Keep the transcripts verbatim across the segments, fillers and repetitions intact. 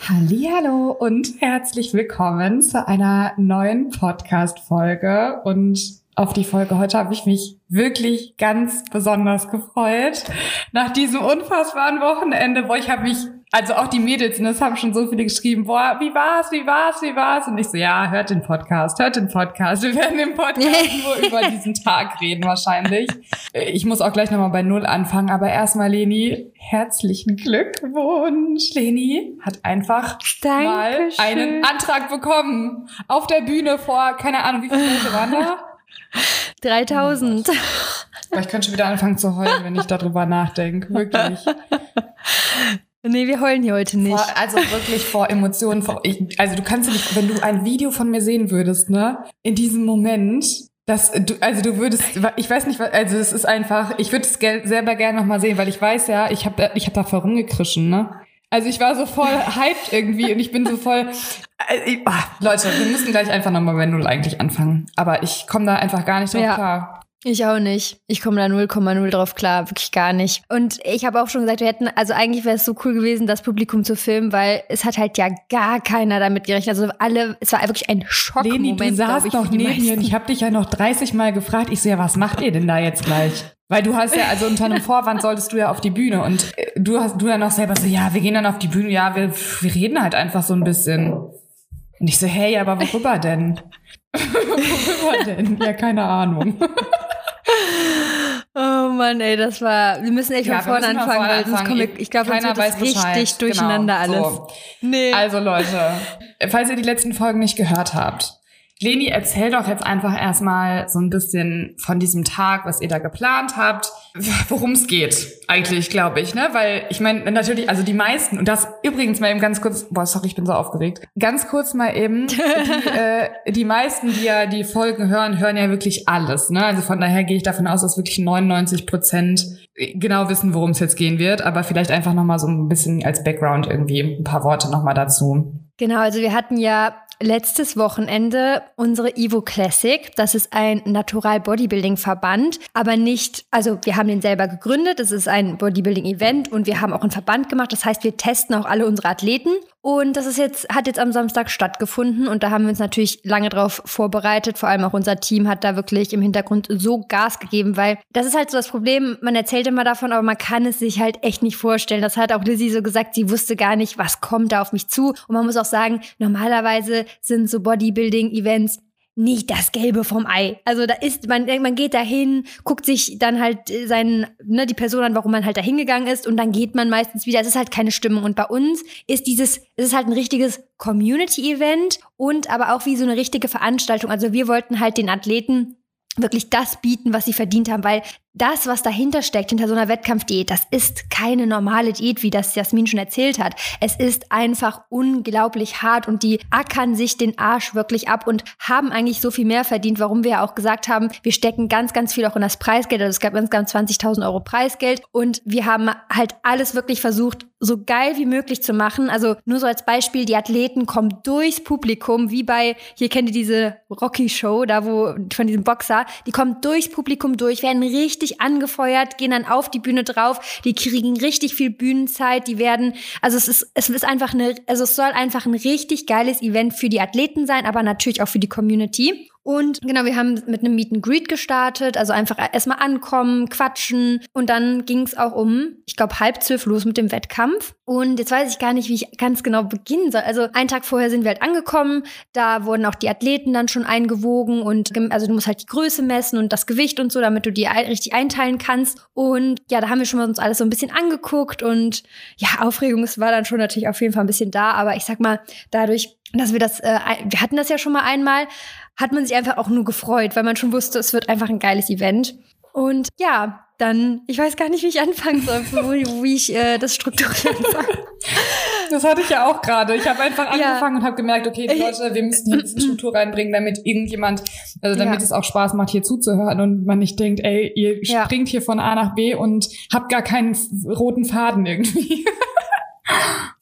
Hallihallo und herzlich willkommen zu einer neuen Podcast-Folge. Und auf die Folge heute habe ich mich wirklich ganz besonders gefreut. Nach diesem unfassbaren Wochenende, wo ich habe mich, also auch die Mädels, und das haben schon so viele geschrieben, boah, wie war's, wie war's, wie war's? Und ich so, ja, hört den Podcast, hört den Podcast. Wir werden im Podcast nur über diesen Tag reden wahrscheinlich. Ich muss auch gleich nochmal bei Null anfangen, aber erstmal, Leni, herzlichen Glückwunsch. Leni hat einfach Dankeschön. mal einen Antrag bekommen. Auf der Bühne vor, keine Ahnung, wie viele Leute waren da? dreitausend. Oh, ich könnte schon wieder anfangen zu heulen, wenn ich darüber nachdenke. Wirklich. Nee, wir heulen hier heute nicht. Vor, also wirklich vor Emotionen. Vor, ich, also du kannst nicht, wenn du ein Video von mir sehen würdest, ne, in diesem Moment, dass du, also du würdest, ich weiß nicht, also es ist einfach, ich würde es ge- selber gerne nochmal sehen, weil ich weiß ja, ich habe ich hab da voll rumgekrischen, ne. Also ich war so voll hyped irgendwie und ich bin so voll, äh, ach, Leute, wir müssen gleich einfach nochmal bei Null eigentlich anfangen. Aber ich komme da einfach gar nicht drauf ja. klar. Ich auch nicht. Ich komme da null Komma null drauf klar, wirklich gar nicht. Und ich habe auch schon gesagt, wir hätten, also eigentlich wäre es so cool gewesen, das Publikum zu filmen, weil es hat halt ja gar keiner damit gerechnet. Also alle, es war wirklich ein Schockmoment. Leni, du saßt noch neben mir und ich habe dich ja noch dreißig Mal gefragt. Ich so, ja, was macht ihr denn da jetzt gleich? Weil du hast ja, also unter einem Vorwand solltest du ja auf die Bühne und du hast, du dann noch selber so, ja, wir gehen dann auf die Bühne, ja, wir, wir reden halt einfach so ein bisschen. Und ich so, hey, aber worüber denn? Worüber denn? Ja, keine Ahnung. Oh Mann, ey, das war, wir müssen echt ja, von vorne anfangen, weil sonst kommen wir, ich glaube, sonst wird das richtig durcheinander genau, alles. So. Nee. Also Leute, falls ihr die letzten Folgen nicht gehört habt, Leni, erzähl doch jetzt einfach erstmal so ein bisschen von diesem Tag, was ihr da geplant habt, worum es geht eigentlich, glaube ich, ne? Weil ich meine, natürlich, also die meisten, und das übrigens mal eben ganz kurz, boah, sorry, ich bin so aufgeregt, ganz kurz mal eben, die, äh, die meisten, die ja die Folgen hören, hören ja wirklich alles, ne? Also von daher gehe ich davon aus, dass wirklich neunundneunzig Prozent genau wissen, worum es jetzt gehen wird, aber vielleicht einfach nochmal so ein bisschen als Background irgendwie ein paar Worte nochmal dazu. Genau, also wir hatten ja letztes Wochenende unsere Evo Classic. Das ist ein Natural Bodybuilding Verband, aber nicht, also wir haben den selber gegründet. Es ist ein Bodybuilding Event und wir haben auch einen Verband gemacht. Das heißt, wir testen auch alle unsere Athleten. Und das ist jetzt, hat jetzt am Samstag stattgefunden und da haben wir uns natürlich lange drauf vorbereitet. Vor allem auch unser Team hat da wirklich im Hintergrund so Gas gegeben, weil das ist halt so das Problem. Man erzählt immer davon, aber man kann es sich halt echt nicht vorstellen. Das hat auch Lizzie so gesagt, sie wusste gar nicht, was kommt da auf mich zu. Und man muss auch sagen, normalerweise sind so Bodybuilding-Events nicht das Gelbe vom Ei. Also da ist, man, man geht da hin, guckt sich dann halt seinen, ne, die Person an, warum man halt da hingegangen ist und dann geht man meistens wieder. Es ist halt keine Stimmung. Und bei uns ist dieses, es ist halt ein richtiges Community-Event und aber auch wie so eine richtige Veranstaltung. Also wir wollten halt den Athleten wirklich das bieten, was sie verdient haben, weil das, was dahinter steckt, hinter so einer Wettkampfdiät, das ist keine normale Diät, wie das Jasmin schon erzählt hat. Es ist einfach unglaublich hart und die ackern sich den Arsch wirklich ab und haben eigentlich so viel mehr verdient, warum wir ja auch gesagt haben, wir stecken ganz, ganz viel auch in das Preisgeld. Also es gab insgesamt zwanzigtausend Euro Preisgeld und wir haben halt alles wirklich versucht, so geil wie möglich zu machen. Also nur so als Beispiel, die Athleten kommen durchs Publikum, wie bei, hier kennt ihr diese Rocky-Show, da wo, von diesem Boxer, die kommen durchs Publikum durch, werden richtig angefeuert, gehen dann auf die Bühne drauf, die kriegen richtig viel Bühnenzeit, die werden, also es ist, es ist einfach eine, also es soll einfach ein richtig geiles Event für die Athleten sein, aber natürlich auch für die Community. Und genau, wir haben mit einem Meet and Greet gestartet, also einfach erstmal ankommen, quatschen und dann ging es auch um, ich glaube, halb zwölf los mit dem Wettkampf. Und jetzt weiß ich gar nicht, wie ich ganz genau beginnen soll. Also einen Tag vorher sind wir halt angekommen, da wurden auch die Athleten dann schon eingewogen und also du musst halt die Größe messen und das Gewicht und so, damit du die richtig einteilen kannst. Und ja, da haben wir schon mal uns alles so ein bisschen angeguckt und ja, Aufregung war dann schon natürlich auf jeden Fall ein bisschen da, aber ich sag mal, dadurch, dass wir das, äh, wir hatten das ja schon mal einmal, hat man sich einfach auch nur gefreut, weil man schon wusste, es wird einfach ein geiles Event. Und ja, dann, ich weiß gar nicht, wie ich anfangen soll, wie, wie ich äh, das strukturieren soll. Das hatte ich ja auch gerade. Ich habe einfach angefangen ja. und habe gemerkt, okay, die Leute, wir müssen hier ein bisschen Struktur reinbringen, damit irgendjemand, also damit ja. es auch Spaß macht, hier zuzuhören und man nicht denkt, ey, ihr ja. springt hier von A nach B und habt gar keinen roten Faden irgendwie.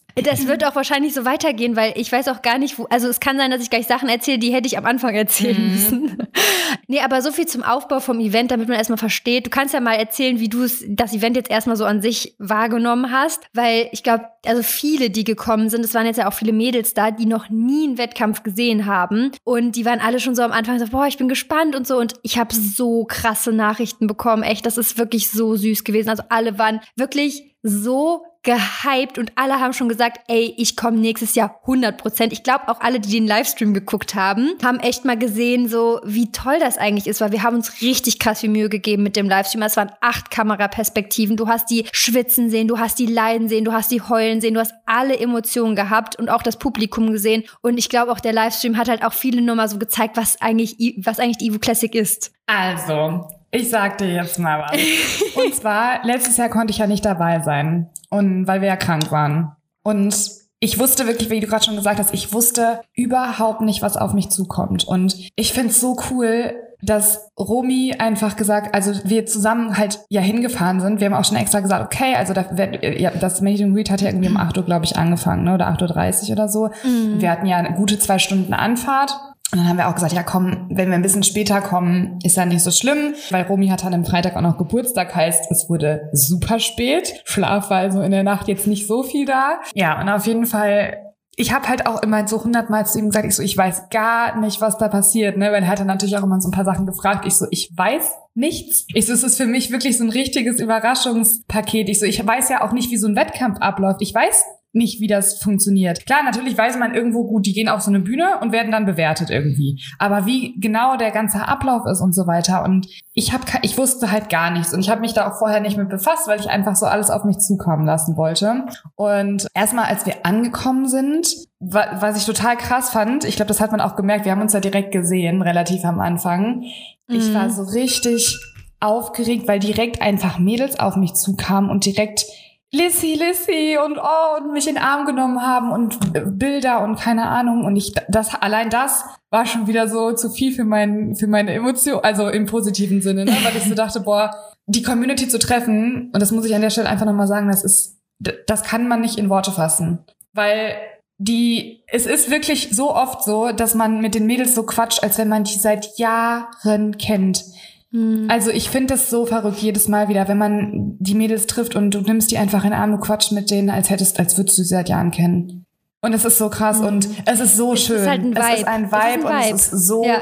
Das wird auch wahrscheinlich so weitergehen, weil ich weiß auch gar nicht, wo, also es kann sein, dass ich gleich Sachen erzähle, die hätte ich am Anfang erzählen mhm. müssen. Nee, aber so viel zum Aufbau vom Event, damit man erstmal versteht. Du kannst ja mal erzählen, wie du es, das Event jetzt erstmal so an sich wahrgenommen hast, weil ich glaube, also viele, die gekommen sind, es waren jetzt ja auch viele Mädels da, die noch nie einen Wettkampf gesehen haben und die waren alle schon so am Anfang so, boah, ich bin gespannt und so und ich habe so krasse Nachrichten bekommen, echt, das ist wirklich so süß gewesen. Also alle waren wirklich so gehypt und alle haben schon gesagt, ey, ich komme nächstes Jahr hundert Prozent. Ich glaube auch alle, die den Livestream geguckt haben, haben echt mal gesehen, so wie toll das eigentlich ist, weil wir haben uns richtig krass viel Mühe gegeben mit dem Livestream. Es waren acht Kameraperspektiven. Du hast die schwitzen sehen, du hast die leiden sehen, du hast die heulen sehen, du hast alle Emotionen gehabt und auch das Publikum gesehen. Und ich glaube auch der Livestream hat halt auch viele nochmal so gezeigt, was eigentlich, was eigentlich die Evo Classic ist. Also, ich sag dir jetzt mal was. Und zwar, letztes Jahr konnte ich ja nicht dabei sein. Und weil wir ja krank waren. Und ich wusste wirklich, wie du gerade schon gesagt hast, ich wusste überhaupt nicht, was auf mich zukommt. Und ich find's so cool, dass Romy einfach gesagt, also wir zusammen halt ja hingefahren sind. Wir haben auch schon extra gesagt, okay, also das, ja, das Meet and Greet hat ja irgendwie um acht Uhr, glaube ich, angefangen, ne? Oder acht Uhr dreißig oder so. Mhm. Wir hatten ja eine gute zwei Stunden Anfahrt. Und dann haben wir auch gesagt, ja komm, wenn wir ein bisschen später kommen, ist ja nicht so schlimm, weil Romy hat dann am Freitag auch noch Geburtstag, heißt, es wurde super spät. Schlaf war also in der Nacht jetzt nicht so viel da. Ja, und auf jeden Fall, ich habe halt auch immer so hundertmal zu ihm gesagt, ich so, ich weiß gar nicht, was da passiert, ne, weil er hat dann natürlich auch immer so ein paar Sachen gefragt. Ich so, ich weiß nichts. Ich so, es ist für mich wirklich so ein richtiges Überraschungspaket. Ich so, ich weiß ja auch nicht, wie so ein Wettkampf abläuft. Ich weiß nicht, wie das funktioniert. Klar, natürlich weiß man irgendwo, gut, die gehen auf so eine Bühne und werden dann bewertet irgendwie. Aber wie genau der ganze Ablauf ist und so weiter. Und ich hab, ich wusste halt gar nichts. Und ich habe mich da auch vorher nicht mit befasst, weil ich einfach so alles auf mich zukommen lassen wollte. Und erstmal, als wir angekommen sind, was ich total krass fand, ich glaube, das hat man auch gemerkt, wir haben uns ja direkt gesehen, relativ am Anfang. Mhm. Ich war so richtig aufgeregt, weil direkt einfach Mädels auf mich zukamen und direkt Lissy, Lissy und oh, und mich in den Arm genommen haben und Bilder und keine Ahnung. Und ich, das, allein das war schon wieder so zu viel für mein, für meine Emotion, also im positiven Sinne, ne? Weil ich so dachte, boah, die Community zu treffen, und das muss ich an der Stelle einfach nochmal sagen, das ist, das kann man nicht in Worte fassen. Weil die, es ist wirklich so oft so, dass man mit den Mädels so quatscht, als wenn man die seit Jahren kennt. Also ich finde das so verrückt jedes Mal wieder, wenn man die Mädels trifft und du nimmst die einfach in den Arm, du quatschst mit denen, als hättest, als würdest du sie seit Jahren kennen. Und es ist so krass mhm. und es ist so es schön. Ist halt ein Vibe. Es ist ein Vibe, es ist ein Vibe. Und es ist so ja.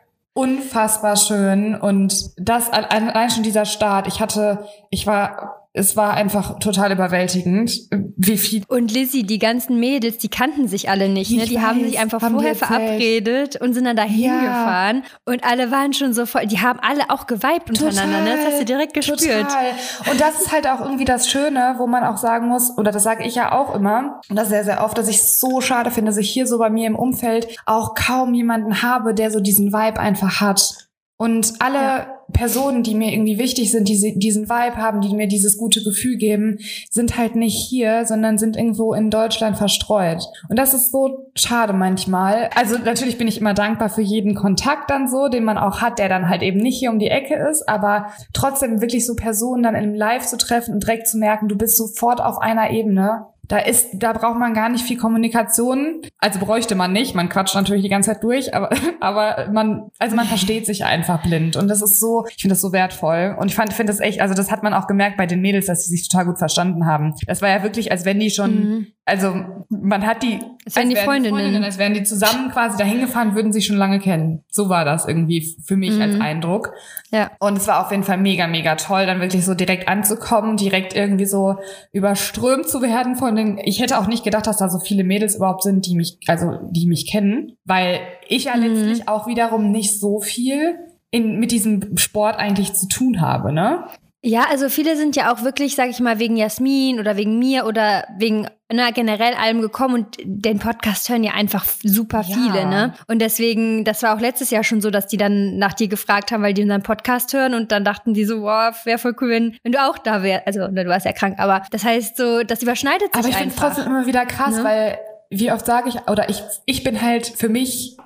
unfassbar schön und das allein schon dieser Start. Ich hatte, ich war Es war einfach total überwältigend, wie viel. Und Lissy, die ganzen Mädels, die kannten sich alle nicht, ne? Die weiß, haben sich einfach haben vorher verabredet und sind dann dahin ja. gefahren. Und alle waren schon so voll, die haben alle auch geweibt untereinander, total, ne? Das hast du direkt gespürt. Total. Und das ist halt auch irgendwie das Schöne, wo man auch sagen muss, oder das sage ich ja auch immer, und das sehr, sehr oft, dass ich es so schade finde, dass ich hier so bei mir im Umfeld auch kaum jemanden habe, der so diesen Vibe einfach hat. Und alle ja. Personen, die mir irgendwie wichtig sind, die diesen Vibe haben, die mir dieses gute Gefühl geben, sind halt nicht hier, sondern sind irgendwo in Deutschland verstreut. Und das ist so schade manchmal. Also natürlich bin ich immer dankbar für jeden Kontakt dann so, den man auch hat, der dann halt eben nicht hier um die Ecke ist, aber trotzdem wirklich so Personen dann im Live zu treffen und direkt zu merken, du bist sofort auf einer Ebene. Da ist, da braucht man gar nicht viel Kommunikation. Also bräuchte man nicht. Man quatscht natürlich die ganze Zeit durch, aber, aber man, also man versteht sich einfach blind. Und das ist so, ich finde das so wertvoll. Und ich fand, finde das echt, also das hat man auch gemerkt bei den Mädels, dass sie sich total gut verstanden haben. Das war ja wirklich, als wenn die schon, mhm. also man hat die, als wären die Freundinnen. Freundinnen, als wären die zusammen quasi dahin gefahren, würden sie schon lange kennen. So war das irgendwie für mich mhm. als Eindruck. Ja. Und es war auf jeden Fall mega, mega toll, dann wirklich so direkt anzukommen, direkt irgendwie so überströmt zu werden von den, ich hätte auch nicht gedacht, dass da so viele Mädels überhaupt sind, die mich, also, die mich kennen, weil ich ja mhm. letztlich auch wiederum nicht so viel in, mit diesem Sport eigentlich zu tun habe, ne? Ja, also viele sind ja auch wirklich, sag ich mal, wegen Jasmin oder wegen mir oder wegen na, generell allem gekommen und den Podcast hören ja einfach super ja. viele, ne? Und deswegen, das war auch letztes Jahr schon so, dass die dann nach dir gefragt haben, weil die unseren Podcast hören und dann dachten die so, wow, wäre voll cool, wenn, wenn du auch da wärst. Also, du warst ja krank, aber das heißt so, das überschneidet sich einfach. Aber ich finde es trotzdem immer wieder krass, ne? Weil wie oft sage ich, oder ich, ich bin halt für mich,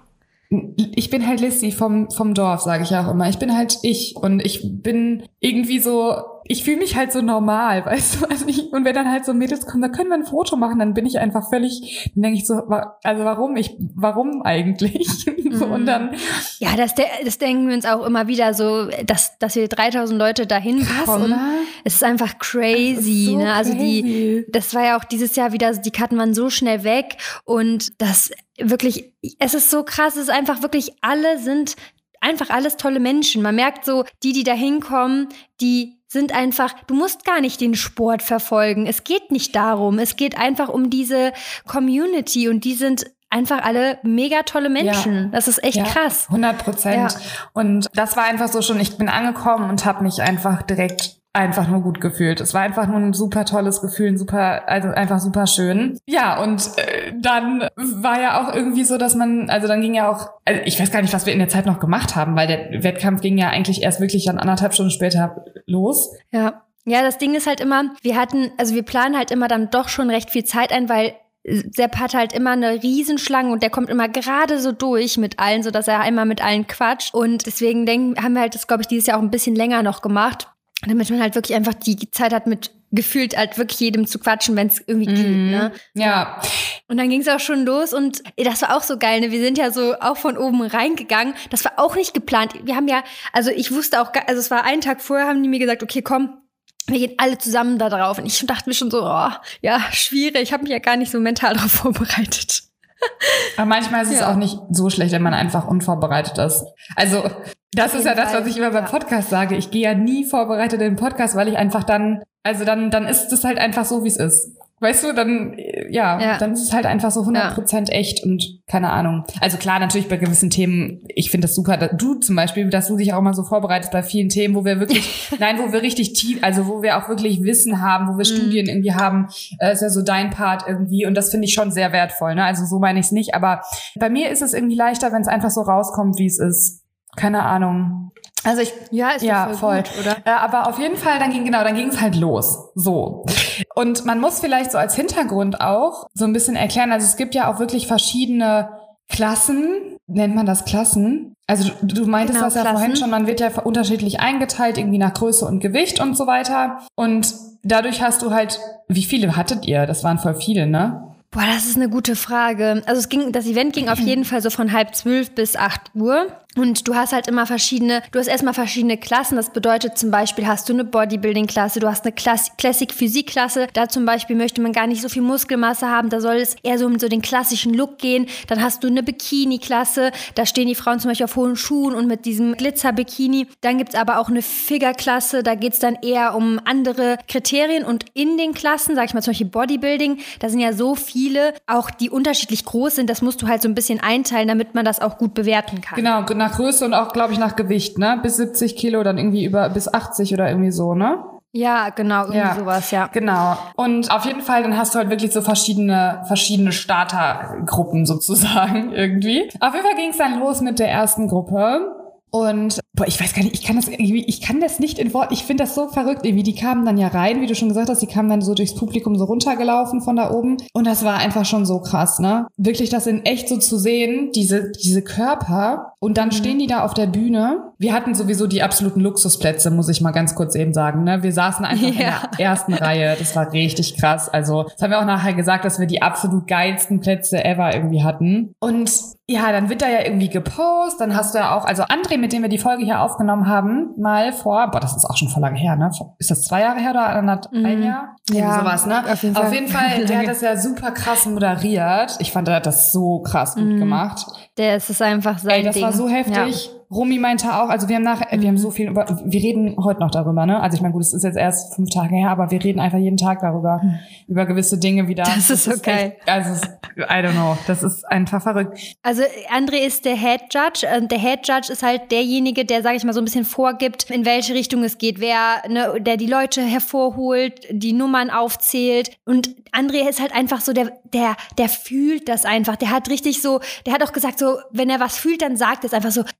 ich bin halt Lissy vom vom Dorf, sage ich auch immer. Ich bin halt ich und ich bin irgendwie so, ich fühle mich halt so normal, weißt du, also ich, und wenn dann halt so Mädels kommen, da können wir ein Foto machen, dann bin ich einfach völlig, dann denke ich so, also warum ich, warum eigentlich? so, und dann. Ja, das, das denken wir uns auch immer wieder so, dass, dass wir dreitausend Leute dahin krass, bekommen. oder? Es ist einfach crazy, ist so ne? Also crazy. die, das war ja auch dieses Jahr wieder, die Karten waren so schnell weg und das wirklich, es ist so krass, es ist einfach wirklich, alle sind einfach alles tolle Menschen. Man merkt so, die, die da hinkommen, die sind einfach, du musst gar nicht den Sport verfolgen. Es geht nicht darum. Es geht einfach um diese Community und die sind einfach alle mega tolle Menschen. Ja. Das ist echt ja, krass. hundert Prozent. Ja. Und das war einfach so schon, ich bin angekommen und habe mich einfach direkt einfach nur gut gefühlt. Es war einfach nur ein super tolles Gefühl, ein super, also einfach super schön. Ja, und äh, dann war ja auch irgendwie so, dass man, also dann ging ja auch, also ich weiß gar nicht, was wir in der Zeit noch gemacht haben, weil der Wettkampf ging ja eigentlich erst wirklich dann anderthalb Stunden später los. Ja. Ja, das Ding ist halt immer, wir hatten, also wir planen halt immer dann doch schon recht viel Zeit ein, weil Sepp hat halt immer eine Riesenschlange und der kommt immer gerade so durch mit allen, sodass er einmal mit allen quatscht. Und deswegen denken, haben wir halt das, glaube ich, dieses Jahr auch ein bisschen länger noch gemacht, damit man halt wirklich einfach die Zeit hat, mit gefühlt halt wirklich jedem zu quatschen, wenn es irgendwie mm, geht, ne? Ja. Und dann ging es auch schon los und das war auch so geil, ne? Wir sind ja so auch von oben reingegangen. Das war auch nicht geplant. Wir haben ja, also ich wusste auch, also es war einen Tag vorher, haben die mir gesagt, okay, komm, wir gehen alle zusammen da drauf. Und ich dachte mir schon so, oh, ja, schwierig. Ich habe mich ja gar nicht so mental darauf vorbereitet. Aber manchmal ist es ja auch nicht so schlecht, wenn man einfach unvorbereitet ist. Also das ist ja das, was ich immer beim Podcast sage. Ich gehe ja nie vorbereitet in den Podcast, weil ich einfach dann, also dann, dann ist es halt einfach so, wie es ist. Weißt du, dann, ja, ja, dann ist es halt einfach so hundert Prozent ja. echt und keine Ahnung. Also klar, natürlich bei gewissen Themen, ich finde das super, dass du zum Beispiel, dass du dich auch mal so vorbereitest bei vielen Themen, wo wir wirklich, nein, wo wir richtig tief, also wo wir auch wirklich Wissen haben, wo wir mhm. Studien irgendwie haben, äh, ist ja so dein Part irgendwie und das finde ich schon sehr wertvoll, ne? Also so meine ich es nicht, aber bei mir ist es irgendwie leichter, wenn es einfach so rauskommt, wie es ist. Keine Ahnung. Also ich, ja, ist ja, voll, voll. Gut, oder? Äh, aber auf jeden Fall, dann ging, genau, dann ging es halt los. So. Und man muss vielleicht so als Hintergrund auch so ein bisschen erklären, also es gibt ja auch wirklich verschiedene Klassen, nennt man das Klassen? Also du, du meintest genau, das ja Klassen. vorhin schon, man wird ja unterschiedlich eingeteilt, irgendwie nach Größe und Gewicht und so weiter. Und dadurch hast du halt, wie viele hattet ihr? Das waren voll viele, ne? Boah, das ist eine gute Frage. Also es ging, das Event ging auf jeden Fall so von halb zwölf bis acht Uhr. Und du hast halt immer verschiedene, du hast erstmal verschiedene Klassen. Das bedeutet zum Beispiel, hast du eine Bodybuilding-Klasse, du hast eine Klass- Classic-Physik-Klasse. Da zum Beispiel möchte man gar nicht so viel Muskelmasse haben. Da soll es eher so um so den klassischen Look gehen. Dann hast du eine Bikini-Klasse. Da stehen die Frauen zum Beispiel auf hohen Schuhen und mit diesem Glitzer-Bikini. Dann gibt's aber auch eine Figure-Klasse. Da geht's dann eher um andere Kriterien. Und in den Klassen, sag ich mal zum Beispiel Bodybuilding, da sind ja so viele, auch die unterschiedlich groß sind. Das musst du halt so ein bisschen einteilen, damit man das auch gut bewerten kann. Genau, nach Größe und auch, glaube ich, nach Gewicht, ne? Bis siebzig Kilo, dann irgendwie über bis achtzig oder irgendwie so, ne? Ja, genau, irgendwie ja, sowas, ja. Genau. Und auf jeden Fall, dann hast du halt wirklich so verschiedene, verschiedene Startergruppen sozusagen irgendwie. Auf jeden Fall ging es dann los mit der ersten Gruppe. Und boah, ich weiß gar nicht, ich kann das irgendwie, ich kann das nicht in Wort, ich finde das so verrückt irgendwie, die kamen dann ja rein, wie du schon gesagt hast, die kamen dann so durchs Publikum so runtergelaufen von da oben und das war einfach schon so krass, ne? Wirklich das in echt so zu sehen, diese diese Körper und dann mhm. stehen die da auf der Bühne. Wir hatten sowieso die absoluten Luxusplätze, muss ich mal ganz kurz eben sagen, ne? Wir saßen einfach ja. in der ersten Reihe, das war richtig krass, also das haben wir auch nachher gesagt, dass wir die absolut geilsten Plätze ever irgendwie hatten und ja, dann wird da ja irgendwie gepostet, dann hast du ja auch, also André, mit dem wir die Folge hier aufgenommen haben, mal vor, boah, das ist auch schon voll lange her, ne? Ist das zwei Jahre her oder anderthalb, mm. ein Jahr? Ja, sowas, ne? Auf jeden Fall, auf jeden Fall der hat das ja super krass moderiert. Ich fand, der hat das so krass gut mm. gemacht. Der ist es einfach sein Ey, das Ding. war so heftig. Ja. Romy meinte auch, also wir haben nach, mhm. wir haben so viel über, wir reden heute noch darüber, ne? Also ich meine, gut, es ist jetzt erst fünf Tage her, aber wir reden einfach jeden Tag darüber, mhm. über gewisse Dinge wieder. Das, das ist so geil. Echt, also, I don't know, das ist einfach verrückt. Also André ist der Head Judge und der Head Judge ist halt derjenige, der, sage ich mal, so ein bisschen vorgibt, in welche Richtung es geht, wer, ne, der die Leute hervorholt, die Nummern aufzählt und André ist halt einfach so, der, der, der fühlt das einfach, der hat richtig so, der hat auch gesagt so, wenn er was fühlt, dann sagt er es einfach so,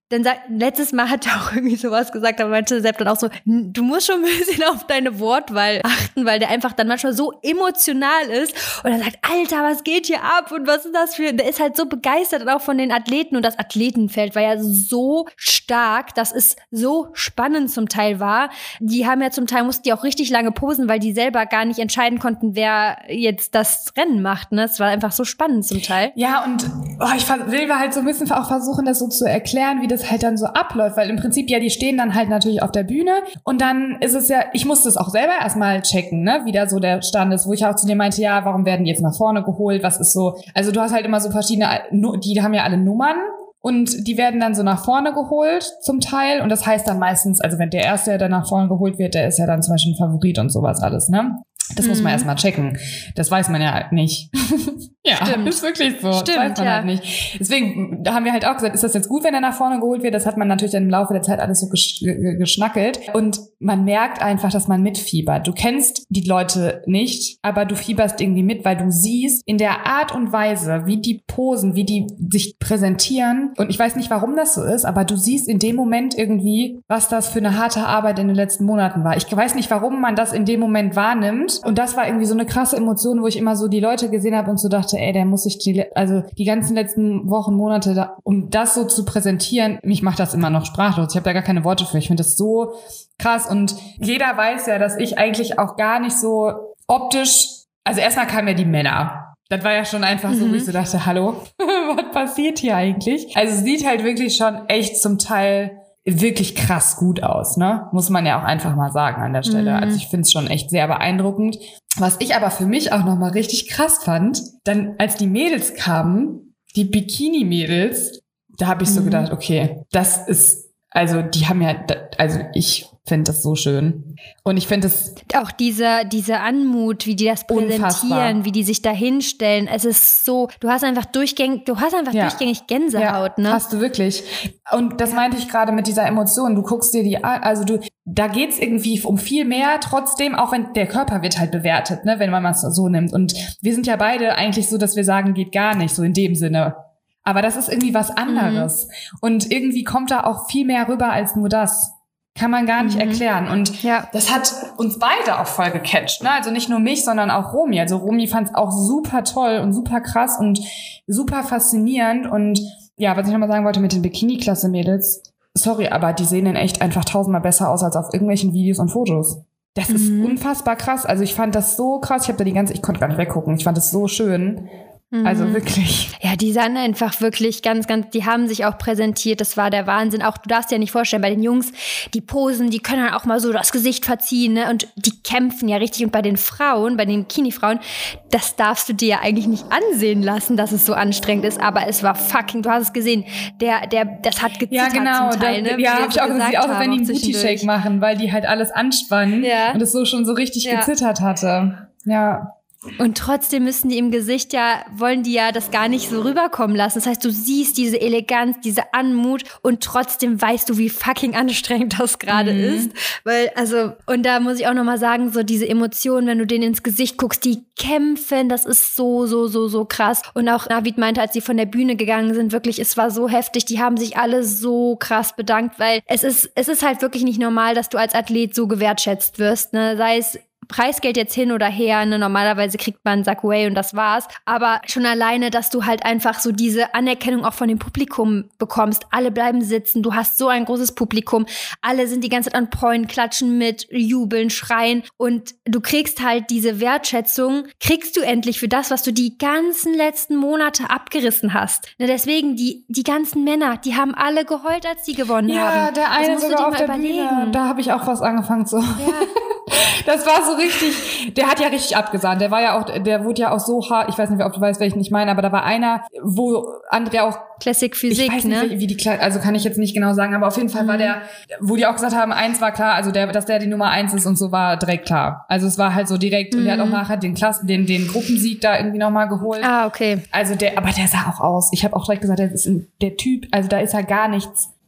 dann sagt, letztes Mal hat er auch irgendwie sowas gesagt, aber meinte Sepp dann auch so, du musst schon ein bisschen auf deine Wortwahl achten, weil der einfach dann manchmal so emotional ist und er sagt, Alter, was geht hier ab und was ist das für, der ist halt so begeistert und auch von den Athleten und das Athletenfeld war ja so stark, dass es so spannend zum Teil war. Die haben ja zum Teil, mussten die auch richtig lange posen, weil die selber gar nicht entscheiden konnten, wer jetzt das Rennen macht, ne? Es war einfach so spannend zum Teil. Ja, und oh, ich will halt so ein bisschen auch versuchen, das so zu erklären, wie das halt dann so abläuft, weil im Prinzip ja, die stehen dann halt natürlich auf der Bühne und dann ist es ja, ich musste es auch selber erstmal checken, ne, wie da so der Stand ist, wo ich auch zu dir meinte, ja, warum werden die jetzt nach vorne geholt, was ist so, also du hast halt immer so verschiedene, die haben ja alle Nummern und die werden dann so nach vorne geholt zum Teil und das heißt dann meistens, also wenn der Erste, der nach vorne geholt wird, der ist ja dann zum Beispiel ein Favorit und sowas alles, ne. Das mhm. muss man erstmal checken. Das weiß man ja halt nicht. Ja, stimmt. Ist wirklich so. Stimmt, das weiß man ja. halt nicht. Deswegen, da haben wir halt auch gesagt, ist das jetzt gut, wenn er nach vorne geholt wird? Das hat man natürlich dann im Laufe der Zeit alles so gesch- geschnackelt. Und man merkt einfach, dass man mitfiebert. Du kennst die Leute nicht, aber du fieberst irgendwie mit, weil du siehst in der Art und Weise, wie die posen, wie die sich präsentieren. Und ich weiß nicht, warum das so ist, aber du siehst in dem Moment irgendwie, was das für eine harte Arbeit in den letzten Monaten war. Ich weiß nicht, warum man das in dem Moment wahrnimmt. Und das war irgendwie so eine krasse Emotion, wo ich immer so die Leute gesehen habe und so dachte, ey, der muss sich die, also die ganzen letzten Wochen, Monate, da, um das so zu präsentieren, mich macht das immer noch sprachlos. Ich habe da gar keine Worte für. Ich finde das so krass. Und jeder weiß ja, dass ich eigentlich auch gar nicht so optisch, also erstmal kamen ja die Männer. Das war ja schon einfach so, mhm. wo ich so dachte, hallo, was passiert hier eigentlich? Also es sieht halt wirklich schon echt zum Teil wirklich krass gut aus, ne? Muss man ja auch einfach mal sagen an der Stelle. Mhm. Also ich finde es schon echt sehr beeindruckend. Was ich aber für mich auch nochmal richtig krass fand, dann als die Mädels kamen, die Bikini-Mädels, da habe ich so mhm. gedacht, okay, das ist, also die haben ja, also ich finde das so schön. Und ich finde es auch diese, diese Anmut, wie die das präsentieren, unfassbar. Wie die sich da hinstellen. Es ist so, du hast einfach durchgängig, du hast einfach ja. durchgängig Gänsehaut, ja, ne? Hast du wirklich. Und das ja. meinte ich gerade mit dieser Emotion. Du guckst dir die an, also du, da geht's irgendwie um viel mehr trotzdem, auch wenn der Körper wird halt bewertet, ne, wenn man es so nimmt. Und wir sind ja beide eigentlich so, dass wir sagen, geht gar nicht, so in dem Sinne. Aber das ist irgendwie was anderes. Mhm. Und irgendwie kommt da auch viel mehr rüber als nur das. Kann man gar nicht mhm. erklären. Und ja. das hat uns beide auch voll gecatcht, ne? Also nicht nur mich, sondern auch Romy. Also Romy fand es auch super toll und super krass und super faszinierend. Und ja, was ich nochmal sagen wollte mit den Bikini-Klasse-Mädels, sorry, aber die sehen in echt einfach tausendmal besser aus als auf irgendwelchen Videos und Fotos. Das mhm. ist unfassbar krass. Also ich fand das so krass. Ich habe da die ganze, ich konnte gar nicht weggucken. Ich fand das so schön. Also wirklich. Ja, die sahen einfach wirklich ganz, ganz, die haben sich auch präsentiert, das war der Wahnsinn. Auch, du darfst dir ja nicht vorstellen, bei den Jungs, die posen, die können dann auch mal so das Gesicht verziehen, ne? Und die kämpfen ja richtig. Und bei den Frauen, bei den Bikini-Frauen, das darfst du dir ja eigentlich nicht ansehen lassen, dass es so anstrengend ist. Aber es war fucking, du hast es gesehen, der, der, das hat gezittert ja, genau, zum Teil, da, ne? Ja, hab ich auch gesehen, auch wenn die einen Booty-Shake machen, weil die halt alles anspannen ja. und es so schon so richtig ja. gezittert hatte. Ja. Und trotzdem müssen die im Gesicht ja, wollen die ja das gar nicht so rüberkommen lassen. Das heißt, du siehst diese Eleganz, diese Anmut und trotzdem weißt du, wie fucking anstrengend das gerade mhm. ist. Weil, also, und da muss ich auch nochmal sagen, so diese Emotionen, wenn du denen ins Gesicht guckst, die kämpfen, das ist so, so, so, so krass. Und auch Navid meinte, als sie von der Bühne gegangen sind, wirklich, es war so heftig, die haben sich alle so krass bedankt, weil es ist, es ist halt wirklich nicht normal, dass du als Athlet so gewertschätzt wirst, ne? Sei es Preisgeld jetzt hin oder her, ne? Normalerweise kriegt man einen Sack Whey und das war's. Aber schon alleine, dass du halt einfach so diese Anerkennung auch von dem Publikum bekommst. Alle bleiben sitzen, du hast so ein großes Publikum. Alle sind die ganze Zeit on point, klatschen mit, jubeln, schreien. Und du kriegst halt diese Wertschätzung, kriegst du endlich für das, was du die ganzen letzten Monate abgerissen hast. Ne? Deswegen, die, die ganzen Männer, die haben alle geheult, als die gewonnen ja, haben. Ja, der eine sogar auf der Bühne. Da habe ich auch was angefangen zu. Ja. Das war so richtig, der hat ja richtig abgesahnt. Der war ja auch, der wurde ja auch so hart, ich weiß nicht, ob du weißt, welchen ich meine, aber da war einer, wo Andrea auch Classic Physik, ich weiß nicht, ne? wie die, also kann ich jetzt nicht genau sagen, aber auf jeden Fall mhm. war der, wo die auch gesagt haben, eins war klar, also der, dass der die Nummer eins ist und so war direkt klar. Also es war halt so direkt mhm. und der hat auch nachher den Klassen, den, den Gruppensieg da irgendwie nochmal geholt. Ah, okay. Also der, aber der sah auch aus. Ich habe auch direkt gesagt, der ist ein, der Typ, also da ist ja gar nichts.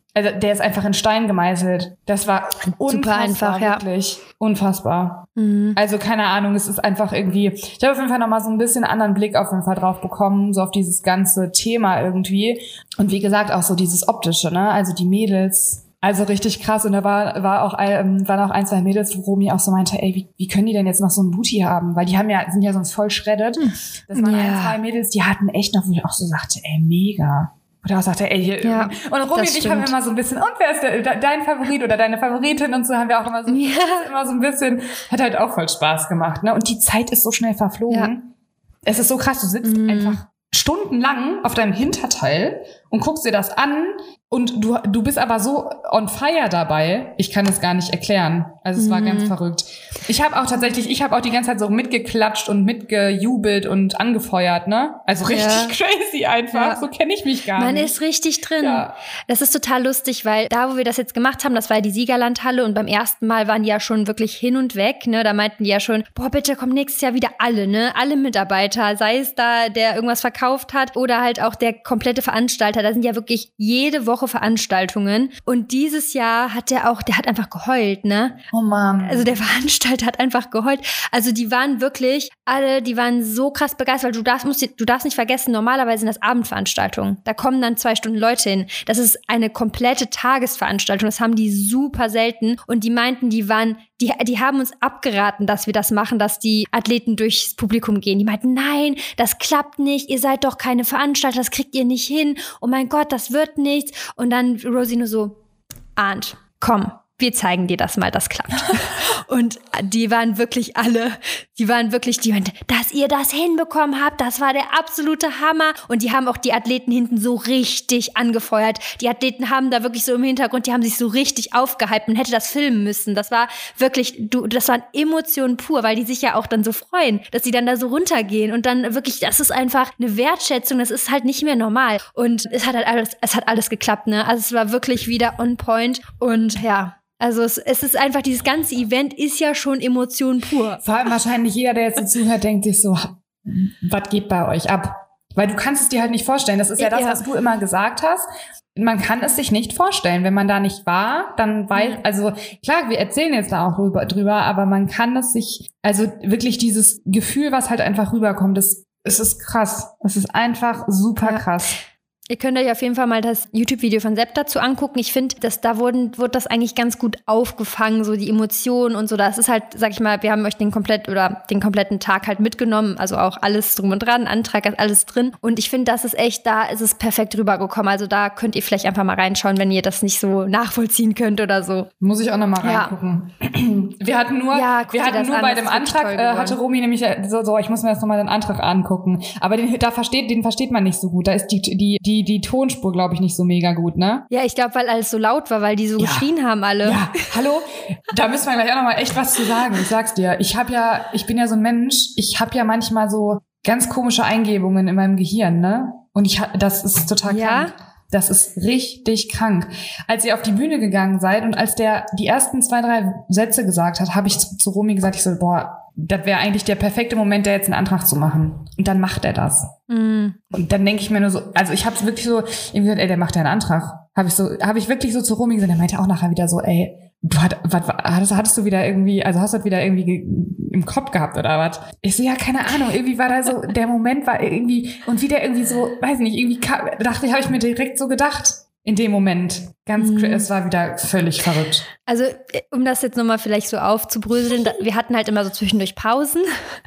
Also der ist einfach in Stein gemeißelt. Das war super einfach, ja. Wirklich unfassbar. Mhm. Also keine Ahnung, es ist einfach irgendwie, ich habe auf jeden Fall nochmal so ein bisschen anderen Blick auf jeden Fall drauf bekommen, so auf dieses ganze Thema irgendwie. Und wie gesagt, auch so dieses Optische, ne? Also die Mädels, also richtig krass. Und da war, war auch, ähm, waren auch ein, zwei Mädels, wo Romy auch so meinte, ey, wie, wie können die denn jetzt noch so ein Booty haben? Weil die haben ja, sind ja sonst voll shredded. Das waren ja. ein, zwei Mädels, die hatten echt noch, wo ich auch so sagte, ey, mega. Oder auch sagte, ey, hier. Ja, und Romy und ich haben immer so ein bisschen, und wer ist der, dein Favorit oder deine Favoritin? Und so haben wir auch immer so, ja. immer so ein bisschen, hat halt auch voll Spaß gemacht, ne? Und die Zeit ist so schnell verflogen. Ja. Es ist so krass, du sitzt mm. einfach stundenlang auf deinem Hinterteil und guckst dir das an und du, du bist aber so on fire dabei. Ich kann es gar nicht erklären. Also es mhm. war ganz verrückt. Ich habe auch tatsächlich, ich habe auch die ganze Zeit so mitgeklatscht und mitgejubelt und angefeuert, ne? Also richtig ja. crazy einfach. Ja. So kenne ich mich gar Man nicht. Man ist richtig drin. Ja. Das ist total lustig, weil da, wo wir das jetzt gemacht haben, das war ja die Siegerlandhalle und beim ersten Mal waren die ja schon wirklich hin und weg, ne? Da meinten die ja schon, boah, bitte kommen nächstes Jahr wieder alle, ne? Alle Mitarbeiter, sei es da, der irgendwas verkauft hat oder halt auch der komplette Veranstalter. Da sind ja wirklich jede Woche Veranstaltungen. Und dieses Jahr hat der auch, der hat einfach geheult, ne? Oh Mann. Also der Veranstalter hat einfach geheult. Also die waren wirklich alle, die waren so krass begeistert, weil du darfst, musst, du darfst nicht vergessen, normalerweise sind das Abendveranstaltungen. Da kommen dann zwei Stunden Leute hin. Das ist eine komplette Tagesveranstaltung. Das haben die super selten. Und die meinten, die waren, die, die haben uns abgeraten, dass wir das machen, dass die Athleten durchs Publikum gehen. Die meinten, nein, das klappt nicht. Ihr seid doch keine Veranstalter, das kriegt ihr nicht hin. Oh mein Gott, das wird nichts. Und dann Rosie nur so, Arndt, komm, wir zeigen dir das mal, das klappt. Und die waren wirklich alle, die waren wirklich, die meinten, dass ihr das hinbekommen habt, das war der absolute Hammer. Und die haben auch die Athleten hinten so richtig angefeuert. Die Athleten haben da wirklich so im Hintergrund, die haben sich so richtig aufgehypt und hätte das filmen müssen. Das war wirklich, du, das waren Emotionen pur, weil die sich ja auch dann so freuen, dass sie dann da so runtergehen und dann wirklich, das ist einfach eine Wertschätzung, das ist halt nicht mehr normal. Und es hat halt alles, es hat alles geklappt, ne? Also es war wirklich wieder on point und ja. Also es, es ist einfach, dieses ganze Event ist ja schon Emotion pur. Vor allem wahrscheinlich jeder, der jetzt so zuhört, denkt sich so, was geht bei euch ab? Weil du kannst es dir halt nicht vorstellen. Das ist ja das, ja. was du immer gesagt hast. Man kann es sich nicht vorstellen. Wenn man da nicht war, dann weiß, also klar, wir erzählen jetzt da auch drüber, drüber, aber man kann es sich, also wirklich dieses Gefühl, was halt einfach rüberkommt, das, es ist krass. Es ist einfach super krass. Ja. Ihr könnt euch auf jeden Fall mal das YouTube-Video von Sepp dazu angucken. Ich finde, dass da wurden, wurde das eigentlich ganz gut aufgefangen, so die Emotionen und so. Das ist halt, sag ich mal, wir haben euch den komplett oder den kompletten Tag halt mitgenommen, also auch alles drum und dran, Antrag ist alles drin. Und ich finde, das ist echt, da ist es perfekt rübergekommen. Also da könnt ihr vielleicht einfach mal reinschauen, wenn ihr das nicht so nachvollziehen könnt oder so. Muss ich auch noch mal reingucken. Ja. Wir hatten nur, ja, wir hatten nur an, bei dem Antrag, äh, hatte Romy nämlich so, so, ich muss mir jetzt noch mal den Antrag angucken. Aber den, da versteht, den versteht man nicht so gut. Da ist die, die, die Die Tonspur, glaube ich, nicht so mega gut, ne? Ja, ich glaube, weil alles so laut war, weil die so ja. geschrien haben alle. Ja, hallo? Da müssen wir gleich auch nochmal echt was zu sagen. Ich sag's dir. Ich habe ja, ich bin ja so ein Mensch, ich habe ja manchmal so ganz komische Eingebungen in meinem Gehirn, ne? Und ich das ist total ja? krank. Das ist richtig krank. Als ihr auf die Bühne gegangen seid und als der die ersten zwei, drei Sätze gesagt hat, habe ich zu, zu Romy gesagt, ich so, boah, das wäre eigentlich der perfekte Moment, da jetzt einen Antrag zu machen. Und dann macht er das. Mm. Und dann denke ich mir nur so, also ich habe es wirklich so, irgendwie gesagt, ey, der macht ja einen Antrag. Habe ich so, habe ich wirklich so zu Romy gesagt, der meinte auch nachher wieder so, ey, du hat, was, hattest, hattest du wieder irgendwie, also hast du das wieder irgendwie ge, im Kopf gehabt oder was? Ich so, ja, keine Ahnung, irgendwie war da so, der Moment war irgendwie, und wieder irgendwie so, weiß nicht, irgendwie kam, dachte ich, habe ich mir direkt so gedacht. In dem Moment. Ganz, mhm. es war wieder völlig verrückt. Also, um das jetzt nochmal vielleicht so aufzubröseln, wir hatten halt immer so zwischendurch Pausen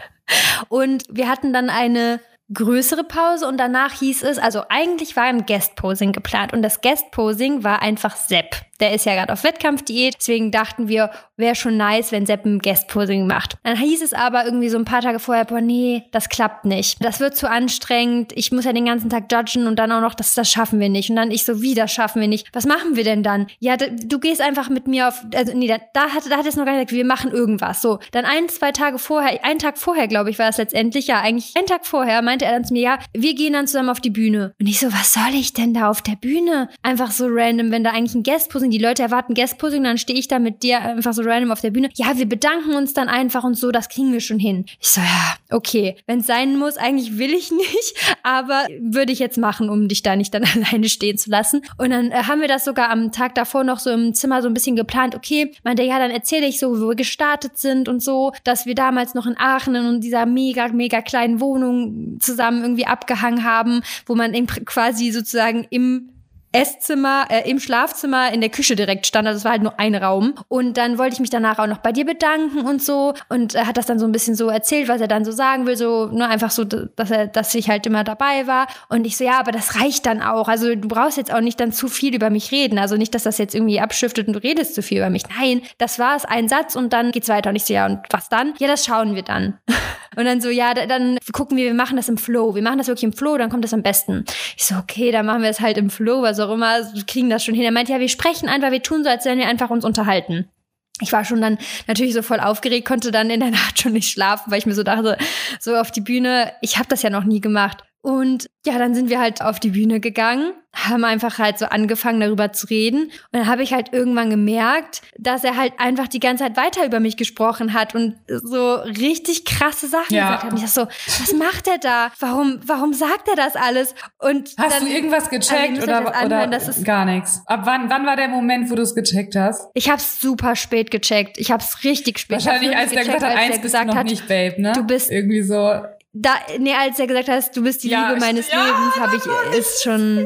und wir hatten dann eine größere Pause und danach hieß es, also eigentlich war ein Guest-Posing geplant und das Guest-Posing war einfach Sepp. Der ist ja gerade auf Wettkampfdiät, deswegen dachten wir, wäre schon nice, wenn Sepp ein Guest-Posing macht. Dann hieß es aber irgendwie so ein paar Tage vorher, boah, nee, das klappt nicht. Das wird zu anstrengend, ich muss ja den ganzen Tag judgen und dann auch noch, das, das schaffen wir nicht. Und dann ich so, wie, das schaffen wir nicht? Was machen wir denn dann? Ja, du, du gehst einfach mit mir auf, also nee, da, da hat, da hat es noch gar nicht gesagt, wir machen irgendwas. So, dann ein, zwei Tage vorher, einen Tag vorher, glaube ich, war es letztendlich, ja, eigentlich einen Tag vorher, meinte meinte er dann zu mir, ja, wir gehen dann zusammen auf die Bühne. Und ich so, was soll ich denn da auf der Bühne? Einfach so random, wenn da eigentlich ein Guest-Posing, die Leute erwarten Guest-Posing, dann stehe ich da mit dir einfach so random auf der Bühne. Ja, wir bedanken uns dann einfach und so, das kriegen wir schon hin. Ich so, ja, okay, wenn es sein muss, eigentlich will ich nicht, aber würde ich jetzt machen, um dich da nicht dann alleine stehen zu lassen. Und dann äh, haben wir das sogar am Tag davor noch so im Zimmer so ein bisschen geplant. Okay, meinte, ja, dann erzähle ich so, wo wir gestartet sind und so, dass wir damals noch in Aachen in dieser mega, mega kleinen Wohnung zusammen irgendwie abgehangen haben, wo man eben quasi sozusagen im Esszimmer, äh, im Schlafzimmer in der Küche direkt stand, also es war halt nur ein Raum. Und dann wollte ich mich danach auch noch bei dir bedanken und so und er hat das dann so ein bisschen so erzählt, was er dann so sagen will, so nur einfach so, dass er, dass ich halt immer dabei war. Und ich so, ja, aber das reicht dann auch. Also du brauchst jetzt auch nicht dann zu viel über mich reden. Also nicht, dass das jetzt irgendwie abschiftet und du redest zu viel über mich. Nein, das war es, ein Satz und dann geht's weiter. Und ich so, ja, und was dann? Ja, das schauen wir dann. Und dann so, ja, dann gucken wir, wir machen das im Flow. Wir machen das wirklich im Flow, dann kommt das am besten. Ich so, okay, dann machen wir es halt im Flow, was auch immer, wir kriegen das schon hin. Er meinte, ja, wir sprechen einfach, wir tun so, als wenn wir einfach uns unterhalten. Ich war schon dann natürlich so voll aufgeregt, konnte dann in der Nacht schon nicht schlafen, weil ich mir so dachte, so auf die Bühne, ich habe das ja noch nie gemacht. Und ja, dann sind wir halt auf die Bühne gegangen, haben einfach halt so angefangen, darüber zu reden. Und dann habe ich halt irgendwann gemerkt, dass er halt einfach die ganze Zeit weiter über mich gesprochen hat und so richtig krasse Sachen ja. gesagt hat. Und ich dachte so, was macht er da? Warum, warum sagt er das alles? Und hast dann, du irgendwas gecheckt also, oder, anhören, oder das ist, gar nichts? Ab wann, wann war der Moment, wo du es gecheckt hast? Ich habe es super spät gecheckt. Ich habe es richtig spät. Wahrscheinlich, als der gesagt hat, eins bist du noch nicht, Babe, ne? Du bist irgendwie so. Da, nee, als er gesagt hat, du bist die ja, Liebe meines ja, Lebens, habe ich, ist schon,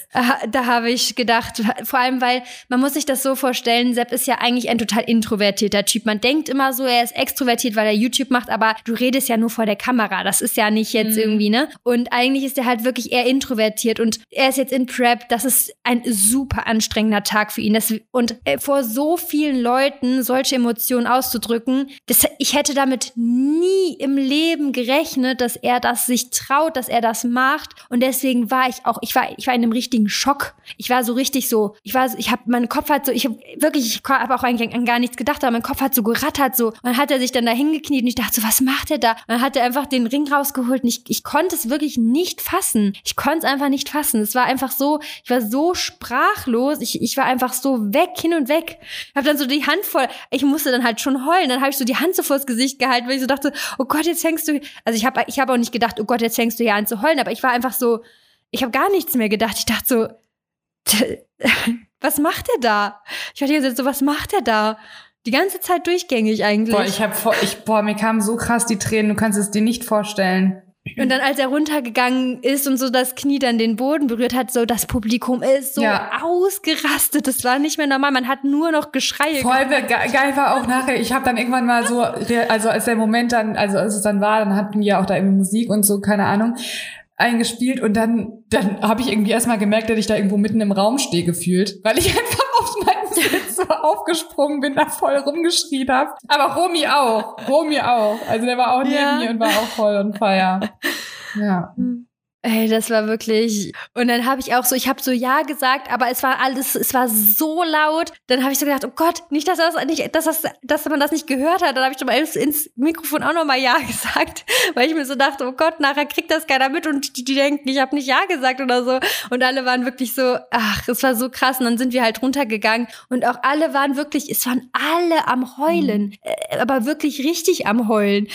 da habe ich gedacht, vor allem, weil man muss sich das so vorstellen, Sepp ist ja eigentlich ein total introvertierter Typ. Man denkt immer so, er ist extrovertiert, weil er YouTube macht, aber du redest ja nur vor der Kamera. Das ist ja nicht jetzt mhm. irgendwie, ne? Und eigentlich ist er halt wirklich eher introvertiert und er ist jetzt in Prep. Das ist ein super anstrengender Tag für ihn. Das, und vor so vielen Leuten solche Emotionen auszudrücken, das, ich hätte damit nie im Leben gerechnet, dass er das sich traut, dass er das macht. Und deswegen war ich auch, ich war, ich war in einem richtigen Schock. Ich war so richtig so, ich war so, ich habe, mein Kopf hat so, ich habe wirklich, ich habe auch eigentlich an gar nichts gedacht, aber mein Kopf hat so gerattert so. Und dann hat er sich dann da hingekniet und ich dachte so, was macht er da? Und dann hat er einfach den Ring rausgeholt und ich, ich konnte es wirklich nicht fassen. Ich konnte es einfach nicht fassen. Es war einfach so, ich war so sprachlos. Ich, ich war einfach so weg, hin und weg. Ich habe dann so die Hand voll, ich musste dann halt schon heulen. Dann habe ich so die Hand so vors Gesicht gehalten, weil ich so dachte, oh Gott, jetzt fängst du, also ich habe ich hab auch nicht gedacht, oh Gott, jetzt fängst du hier an zu heulen, aber ich war einfach so, ich habe gar nichts mehr gedacht. Ich dachte so, was macht er da? Ich war die ganze Zeit so, was macht er da? Die ganze Zeit durchgängig eigentlich. Boah, ich hab vor, ich, boah, mir kamen so krass die Tränen, du kannst es dir nicht vorstellen. Und dann, als er runtergegangen ist und so das Knie dann den Boden berührt hat, so das Publikum ist so ja. ausgerastet. Das war nicht mehr normal. Man hat nur noch Geschreie. Voll ge- geil war auch nachher. Ich habe dann irgendwann mal so, also als der Moment dann, also als es dann war, dann hatten wir auch da irgendwie Musik und so, keine Ahnung, eingespielt und dann dann habe ich irgendwie erstmal gemerkt, dass ich da irgendwo mitten im Raum stehe gefühlt, weil ich einfach auf meinen Sitz so aufgesprungen bin, da voll rumgeschrien habe. Aber Romy auch, Romy auch. Also der war auch neben ja. mir und war auch voll on fire. Ja. Ey, das war wirklich. Und dann habe ich auch so, ich habe so ja gesagt, aber es war alles, es war so laut. Dann habe ich so gedacht, oh Gott, nicht, dass das nicht, dass das, dass man das nicht gehört hat. Dann habe ich schon mal ins Mikrofon auch nochmal ja gesagt, weil ich mir so dachte, oh Gott, nachher kriegt das keiner mit und die, die denken, ich habe nicht ja gesagt oder so. Und alle waren wirklich so, ach, es war so krass. Und dann sind wir halt runtergegangen und auch alle waren wirklich, es waren alle am Heulen, mhm. aber wirklich richtig am Heulen.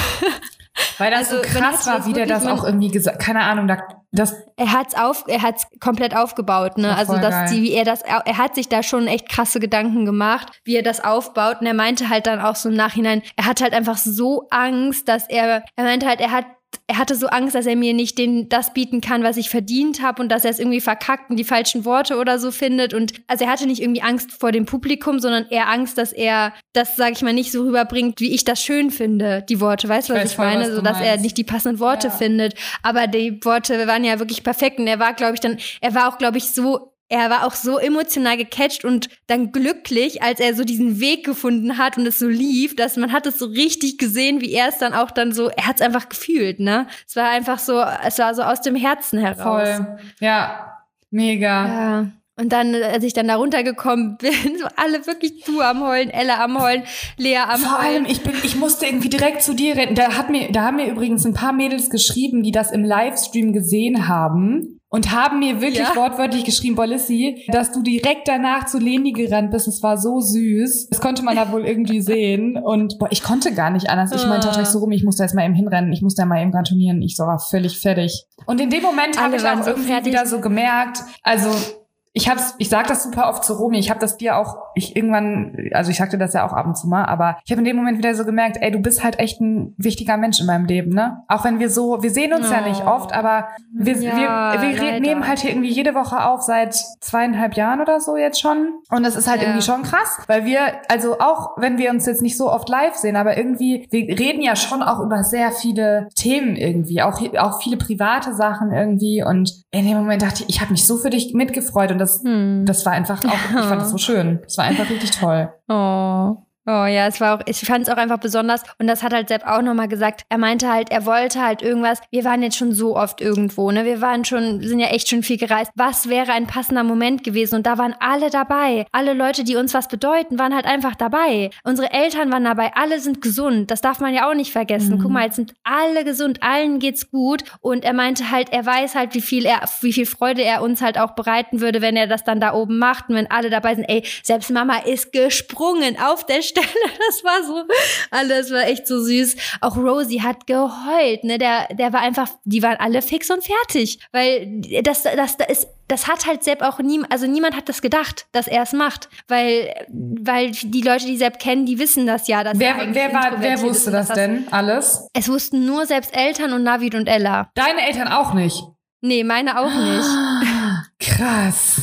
Weil das also, so krass war, wie der das auch irgendwie gesagt, keine Ahnung, da, das. Er hat's auf, er hat's komplett aufgebaut, ne, also, dass die, wie er das, er hat sich da schon echt krasse Gedanken gemacht, wie er das aufbaut und er meinte halt dann auch so im Nachhinein, er hat halt einfach so Angst, dass er, er meinte halt, er hat Er hatte so Angst, dass er mir nicht den, das bieten kann, was ich verdient habe und dass er es irgendwie verkackt und die falschen Worte oder so findet. Und also er hatte nicht irgendwie Angst vor dem Publikum, sondern eher Angst, dass er das, sag ich mal, nicht so rüberbringt, wie ich das schön finde, die Worte. Weißt du, was ich, ich voll, meine? Was so, dass meinst. Er nicht die passenden Worte ja. findet. Aber die Worte waren ja wirklich perfekt. Und er war, glaube ich, dann, er war auch, glaube ich, so Er war auch so emotional gecatcht und dann glücklich, als er so diesen Weg gefunden hat und es so lief, dass man hat es so richtig gesehen, wie er es dann auch dann so, er hat es einfach gefühlt, ne? Es war einfach so, es war so aus dem Herzen heraus. Voll, ja, mega. Ja. Und dann, als ich dann da runtergekommen bin, so alle wirklich, du am Heulen, Ella am Heulen, Lea am Vor Heulen. allem, ich bin, ich musste irgendwie direkt zu dir rennen. Da hat mir, da haben mir übrigens ein paar Mädels geschrieben, die das im Livestream gesehen haben. Und haben mir wirklich ja? wortwörtlich geschrieben, boah, Lissy, dass du direkt danach zu Leni gerannt bist. Es war so süß. Das konnte man da wohl irgendwie sehen. Und boah, ich konnte gar nicht anders. Ich meinte auch direkt so rum, ich muss da jetzt mal eben hinrennen. Ich muss da mal eben gratulieren. Ich so, war völlig fertig. Und in dem Moment habe ich auch so irgendwie fertig. wieder so gemerkt, also ich hab's, ich sag das super oft zu Romy, ich habe das dir auch, ich irgendwann, also ich sagte das ja auch ab und zu mal, aber ich habe in dem Moment wieder so gemerkt, ey, du bist halt echt ein wichtiger Mensch in meinem Leben, ne? Auch wenn wir so, wir sehen uns oh. ja nicht oft, aber wir, ja, wir, wir nehmen halt hier irgendwie jede Woche auf seit zweieinhalb Jahren oder so jetzt schon. Und das ist halt ja. irgendwie schon krass, weil wir, also auch wenn wir uns jetzt nicht so oft live sehen, aber irgendwie, wir reden ja schon auch über sehr viele Themen irgendwie, auch, auch viele private Sachen irgendwie und in dem Moment dachte ich, ich habe mich so für dich mitgefreut und das, hm. das war einfach auch, ich fand das so schön. Das war einfach richtig toll. Oh. Oh ja, es war auch, ich fand es auch einfach besonders und das hat halt Sepp auch nochmal gesagt, er meinte halt, er wollte halt irgendwas, wir waren jetzt schon so oft irgendwo, ne, wir waren schon, sind ja echt schon viel gereist, was wäre ein passender Moment gewesen und da waren alle dabei, alle Leute, die uns was bedeuten, waren halt einfach dabei, unsere Eltern waren dabei, alle sind gesund, das darf man ja auch nicht vergessen, mhm. guck mal, jetzt sind alle gesund, allen geht's gut und er meinte halt, er weiß halt, wie viel er, wie viel Freude er uns halt auch bereiten würde, wenn er das dann da oben macht und wenn alle dabei sind, ey, selbst Mama ist gesprungen auf der Stelle. Das war so, alles war echt so süß. Auch Rosie hat geheult, ne, der, der war einfach, die waren alle fix und fertig, weil das, das, das ist, das hat halt Sepp auch nie, also niemand hat das gedacht, dass er es macht, weil, weil die Leute, die Sepp kennen, die wissen das ja, dass wer, er wer war, wer wusste das, das denn alles? Es wussten nur selbst Eltern und Navid und Ella. Deine Eltern auch nicht? Nee, meine auch nicht. Krass.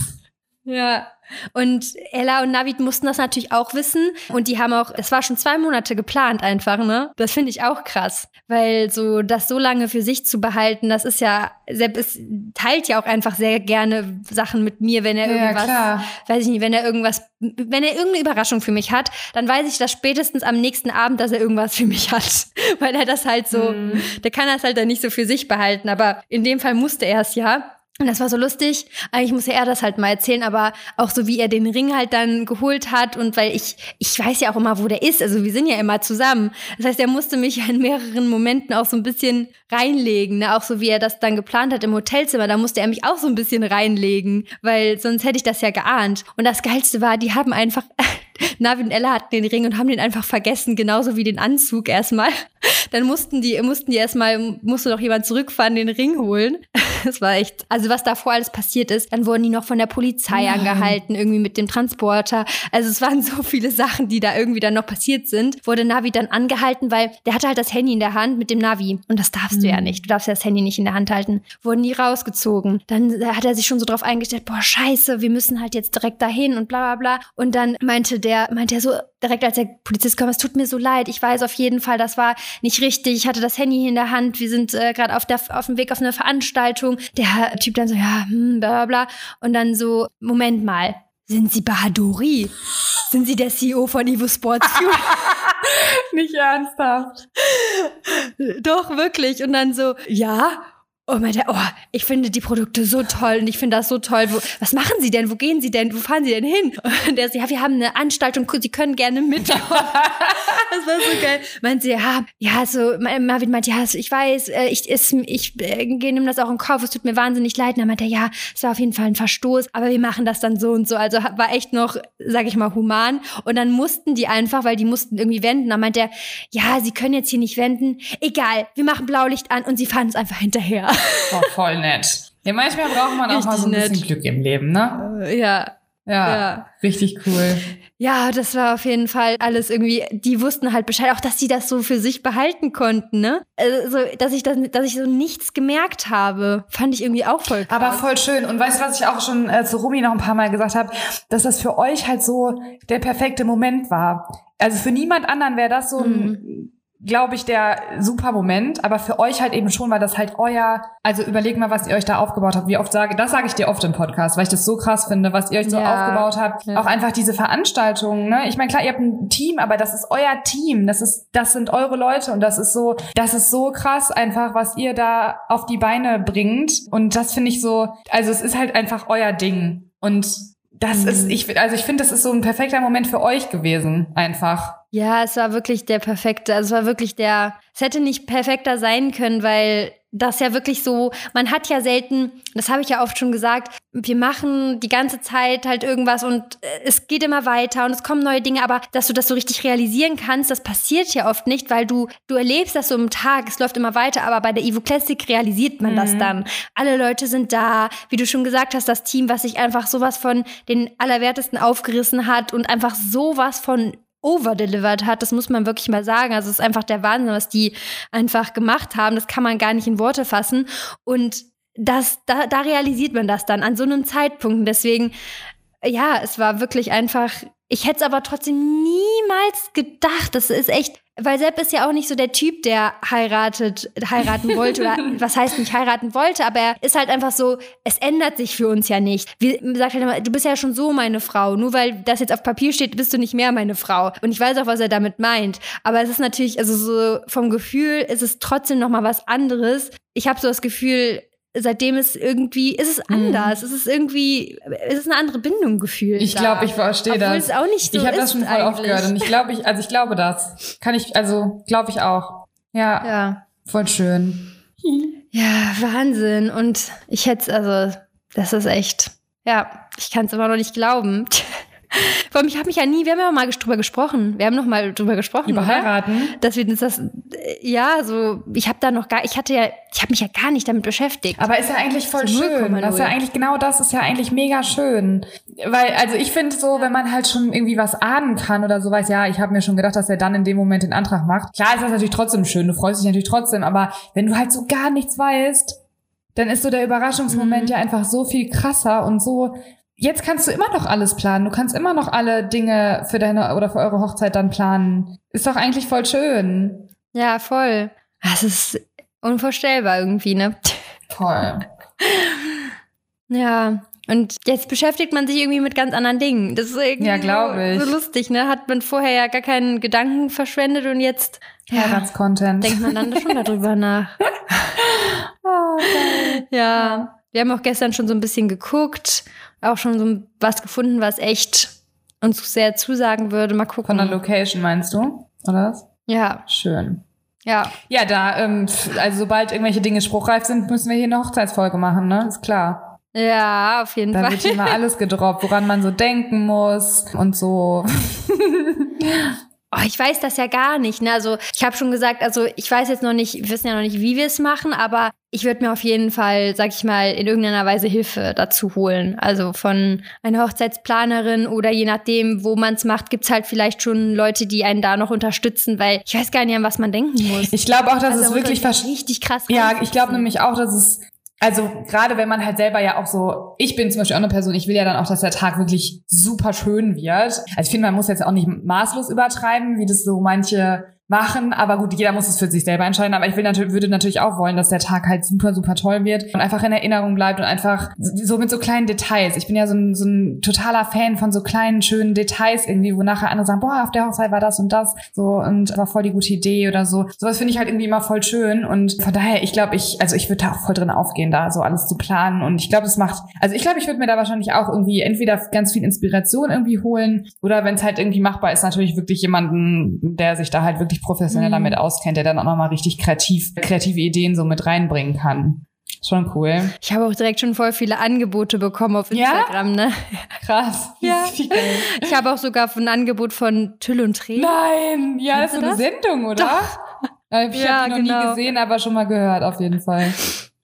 Ja. Und Ella und Navid mussten das natürlich auch wissen und die haben auch, es war schon zwei Monate geplant einfach, ne? Das finde ich auch krass, weil so das so lange für sich zu behalten, das ist ja, Sepp ist, teilt ja auch einfach sehr gerne Sachen mit mir, wenn er ja, irgendwas, klar. weiß ich nicht, wenn er irgendwas, wenn er irgendeine Überraschung für mich hat, dann weiß ich das spätestens am nächsten Abend, dass er irgendwas für mich hat, weil er das halt so, mhm. der kann das halt dann nicht so für sich behalten, aber in dem Fall musste er es ja. Und das war so lustig. Eigentlich musste er das halt mal erzählen, aber auch so, wie er den Ring halt dann geholt hat und weil ich, ich weiß ja auch immer, wo der ist. Also wir sind ja immer zusammen. Das heißt, er musste mich in mehreren Momenten auch so ein bisschen reinlegen, ne? Auch so, wie er das dann geplant hat im Hotelzimmer. Da musste er mich auch so ein bisschen reinlegen, weil sonst hätte ich das ja geahnt. Und das Geilste war, die haben einfach, Navi und Ella hatten den Ring und haben den einfach vergessen, genauso wie den Anzug erstmal. Dann mussten die, mussten die erstmal, musste doch jemand zurückfahren, den Ring holen. Das war echt, also was davor alles passiert ist, dann wurden die noch von der Polizei Nein. angehalten, irgendwie mit dem Transporter. Also es waren so viele Sachen, die da irgendwie dann noch passiert sind. Wurde Navi dann angehalten, weil der hatte halt das Handy in der Hand mit dem Navi. Und das darfst mhm. du ja nicht. Du darfst ja das Handy nicht in der Hand halten. Wurden die rausgezogen. Dann hat er sich schon so drauf eingestellt, boah, scheiße, wir müssen halt jetzt direkt dahin und bla bla bla. Und dann meinte der, meinte er so, direkt als der Polizist kam, es tut mir so leid, ich weiß auf jeden Fall, das war nicht richtig, ich hatte das Handy in der Hand, wir sind äh, gerade auf, auf dem Weg auf eine Veranstaltung. Der Typ dann so, ja, hm, bla bla bla. Und dann so, Moment mal, sind Sie Bahadori? Sind Sie der C E O von Evo Sports Fuel? Nicht ernsthaft. Doch, wirklich. Und dann so, ja. Oh, meinte er, oh, ich finde die Produkte so toll und ich finde das so toll. Wo, was machen Sie denn? Wo gehen Sie denn? Wo fahren Sie denn hin? Und er so, ja, wir haben eine Anstaltung, Sie können gerne mitkommen. Das war so geil. Meint sie, ja, ja, so, Marvin meint, ja, ich weiß, ich, ich, ich äh, nehme das auch in Kauf, es tut mir wahnsinnig leid. Und dann meint er, ja, es war auf jeden Fall ein Verstoß, aber wir machen das dann so und so. Also war echt noch, sag ich mal, human. Und dann mussten die einfach, weil die mussten irgendwie wenden. Dann meint er, ja, Sie können jetzt hier nicht wenden. Egal, wir machen Blaulicht an und Sie fahren uns einfach hinterher. Oh, voll nett. Ja, manchmal braucht man auch richtig mal so ein bisschen nett. Glück im Leben, ne? Ja. Ja, ja, richtig cool. Ja, das war auf jeden Fall alles irgendwie, die wussten halt Bescheid, auch dass sie das so für sich behalten konnten, ne? Also, dass ich das, dass ich so nichts gemerkt habe, fand ich irgendwie auch voll krass. Aber voll schön. Und weißt du, was ich auch schon äh, zu Romy noch ein paar Mal gesagt habe, dass das für euch halt so der perfekte Moment war. Also für niemand anderen wäre das so ein mhm. glaube ich, der super Moment, aber für euch halt eben schon, weil das halt euer, also überlegt mal, was ihr euch da aufgebaut habt, wie oft sage, das sage ich dir oft im Podcast, weil ich das so krass finde, was ihr euch so ja, aufgebaut habt, ja. Auch einfach diese Veranstaltungen, ne, ich meine, klar, ihr habt ein Team, aber das ist euer Team, das ist, das sind eure Leute und das ist so, das ist so krass einfach, was ihr da auf die Beine bringt und das finde ich so, also es ist halt einfach euer Ding. Und das Mhm. ist, ich, also ich finde, das ist so ein perfekter Moment für euch gewesen, einfach. Ja, es war wirklich der perfekte, also es war wirklich der, es hätte nicht perfekter sein können, weil das ja wirklich so, man hat ja selten, das habe ich ja oft schon gesagt, wir machen die ganze Zeit halt irgendwas und es geht immer weiter und es kommen neue Dinge, aber dass du das so richtig realisieren kannst, das passiert ja oft nicht, weil du, du erlebst das so im Tag, es läuft immer weiter, aber bei der Evo Classic realisiert man mhm. das dann. Alle Leute sind da, wie du schon gesagt hast, das Team, was sich einfach sowas von den Allerwertesten aufgerissen hat und einfach sowas von overdelivered hat, das muss man wirklich mal sagen. Also es ist einfach der Wahnsinn, was die einfach gemacht haben. Das kann man gar nicht in Worte fassen. Und das, da, da realisiert man das dann an so einem Zeitpunkt. Deswegen, ja, es war wirklich einfach, ich hätte es aber trotzdem niemals gedacht. Das ist echt, weil Sepp ist ja auch nicht so der Typ, der heiratet, heiraten wollte oder was heißt nicht heiraten wollte, aber er ist halt einfach so, es ändert sich für uns ja nicht. Wie sagt halt immer, du bist ja schon so meine Frau, nur weil das jetzt auf Papier steht, bist du nicht mehr meine Frau. Und ich weiß auch, was er damit meint. Aber es ist natürlich, also so vom Gefühl ist es trotzdem noch mal was anderes. Ich habe so das Gefühl, seitdem ist irgendwie, ist es anders. Mm. Es ist irgendwie, es ist eine andere Bindung gefühlt. Ich glaube, ich verstehe das. Obwohl es auch nicht so ich habe das schon voll eigentlich. oft gehört und ich glaube, ich, also ich glaube das. Kann ich, also glaube ich auch. Ja, ja. Voll schön. Ja, Wahnsinn. Und ich hätte, also, das ist echt, ja, ich kann es immer noch nicht glauben. Vor allem, ich habe mich ja nie, wir haben ja mal drüber gesprochen. Wir haben noch mal drüber gesprochen. Über oder? Heiraten? Dass wir uns das, ja, so, ich habe da noch gar, ich hatte ja, ich habe mich ja gar nicht damit beschäftigt. Aber ist ja eigentlich voll so schön. Das ist ja eigentlich, genau das ist ja eigentlich mega schön. Weil, also ich finde so, wenn man halt schon irgendwie was ahnen kann oder so weiß, ja, ich habe mir schon gedacht, dass er dann in dem Moment den Antrag macht. Klar ist das natürlich trotzdem schön, du freust dich natürlich trotzdem, aber wenn du halt so gar nichts weißt, dann ist so der Überraschungsmoment mhm. ja einfach so viel krasser und so. Jetzt kannst du immer noch alles planen. Du kannst immer noch alle Dinge für deine oder für eure Hochzeit dann planen. Ist doch eigentlich voll schön. Ja, voll. Das ist unvorstellbar irgendwie, ne? Voll. Ja, und jetzt beschäftigt man sich irgendwie mit ganz anderen Dingen. Das ist irgendwie ja, glaube ich. So, so lustig, ne? Hat man vorher ja gar keinen Gedanken verschwendet und jetzt Heiratscontent. Ja, denkt man dann schon darüber nach. Oh, geil. Ja, wir haben auch gestern schon so ein bisschen geguckt, auch schon so was gefunden, was echt uns sehr zusagen würde. Mal gucken. Von der Location meinst du, oder was? Ja. Schön. Ja. Ja, da, ähm, also sobald irgendwelche Dinge spruchreif sind, müssen wir hier eine Hochzeitsfolge machen, ne? Ist klar. Ja, auf jeden da Fall. Da wird hier mal alles gedroppt, woran man so denken muss und so. Oh, ich weiß das ja gar nicht, ne? Also ich habe schon gesagt, also ich weiß jetzt noch nicht, wir wissen ja noch nicht, wie wir es machen, aber ich würde mir auf jeden Fall, sag ich mal, in irgendeiner Weise Hilfe dazu holen. Also von einer Hochzeitsplanerin oder je nachdem, wo man es macht, gibt's halt vielleicht schon Leute, die einen da noch unterstützen, weil ich weiß gar nicht, an was man denken muss. Ich glaube auch, dass also es wirklich vers- richtig krass Ja, ich glaube nämlich auch, dass es also gerade wenn man halt selber ja auch so, ich bin zum Beispiel auch eine Person, ich will ja dann auch, dass der Tag wirklich super schön wird. Also ich finde, man muss jetzt auch nicht maßlos übertreiben, wie das so manche machen, aber gut, jeder muss es für sich selber entscheiden, aber ich will natürlich, würde natürlich auch wollen, dass der Tag halt super, super toll wird und einfach in Erinnerung bleibt und einfach so mit so kleinen Details. Ich bin ja so ein, so ein totaler Fan von so kleinen, schönen Details irgendwie, wo nachher andere sagen, boah, auf der Hochzeit war das und das, so, und war voll die gute Idee oder so. Sowas finde ich halt irgendwie immer voll schön und von daher, ich glaube, ich, also ich würde da auch voll drin aufgehen, da so alles zu planen und ich glaube, es macht, also ich glaube, ich würde mir da wahrscheinlich auch irgendwie entweder ganz viel Inspiration irgendwie holen oder wenn es halt irgendwie machbar ist, natürlich wirklich jemanden, der sich da halt wirklich professionell mhm. damit auskennt, der dann auch nochmal richtig kreativ, kreative Ideen so mit reinbringen kann. Schon cool. Ich habe auch direkt schon voll viele Angebote bekommen auf Instagram, ja? ne? Krass. Ja. Ich habe auch sogar ein Angebot von Tüll und Tränen. Nein, ja, das ist so eine Sendung, oder? Doch. Ich ja, habe die noch genau. nie gesehen, aber schon mal gehört, auf jeden Fall.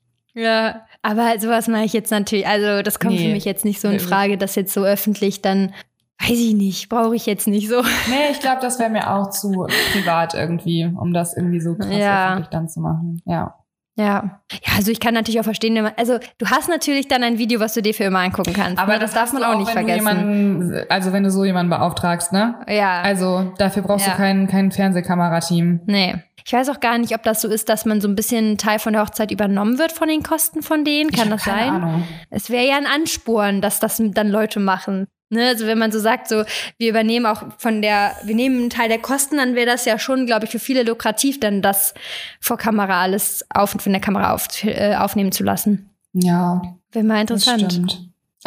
Ja, aber sowas mache ich jetzt natürlich, also das kommt nee. für mich jetzt nicht so in Frage, das jetzt so öffentlich dann, weiß ich nicht, brauche ich jetzt nicht so. Nee, ich glaube, das wäre mir auch zu privat irgendwie, um das irgendwie so krass ja. öffentlich dann zu machen. Ja. Ja. Ja, also ich kann natürlich auch verstehen, wenn man, also du hast natürlich dann ein Video, was du dir für immer angucken kannst. Aber ne? das, das darf man auch, auch nicht wenn vergessen. Du jemanden, also wenn du so jemanden beauftragst, ne? Ja. Also dafür brauchst ja. du kein, kein Fernsehkamerateam. Nee. Ich weiß auch gar nicht, ob das so ist, dass man so ein bisschen Teil von der Hochzeit übernommen wird von den Kosten von denen. Kann das keine sein? Ahnung. Es wäre ja ein Ansporn, dass das dann Leute machen. Ne, also wenn man so sagt, so wir übernehmen auch von der, wir nehmen einen Teil der Kosten, dann wäre das ja schon, glaube ich, für viele lukrativ, dann das vor Kamera alles auf und von der Kamera auf, äh, aufnehmen zu lassen. Ja. Wäre mal interessant. Das stimmt.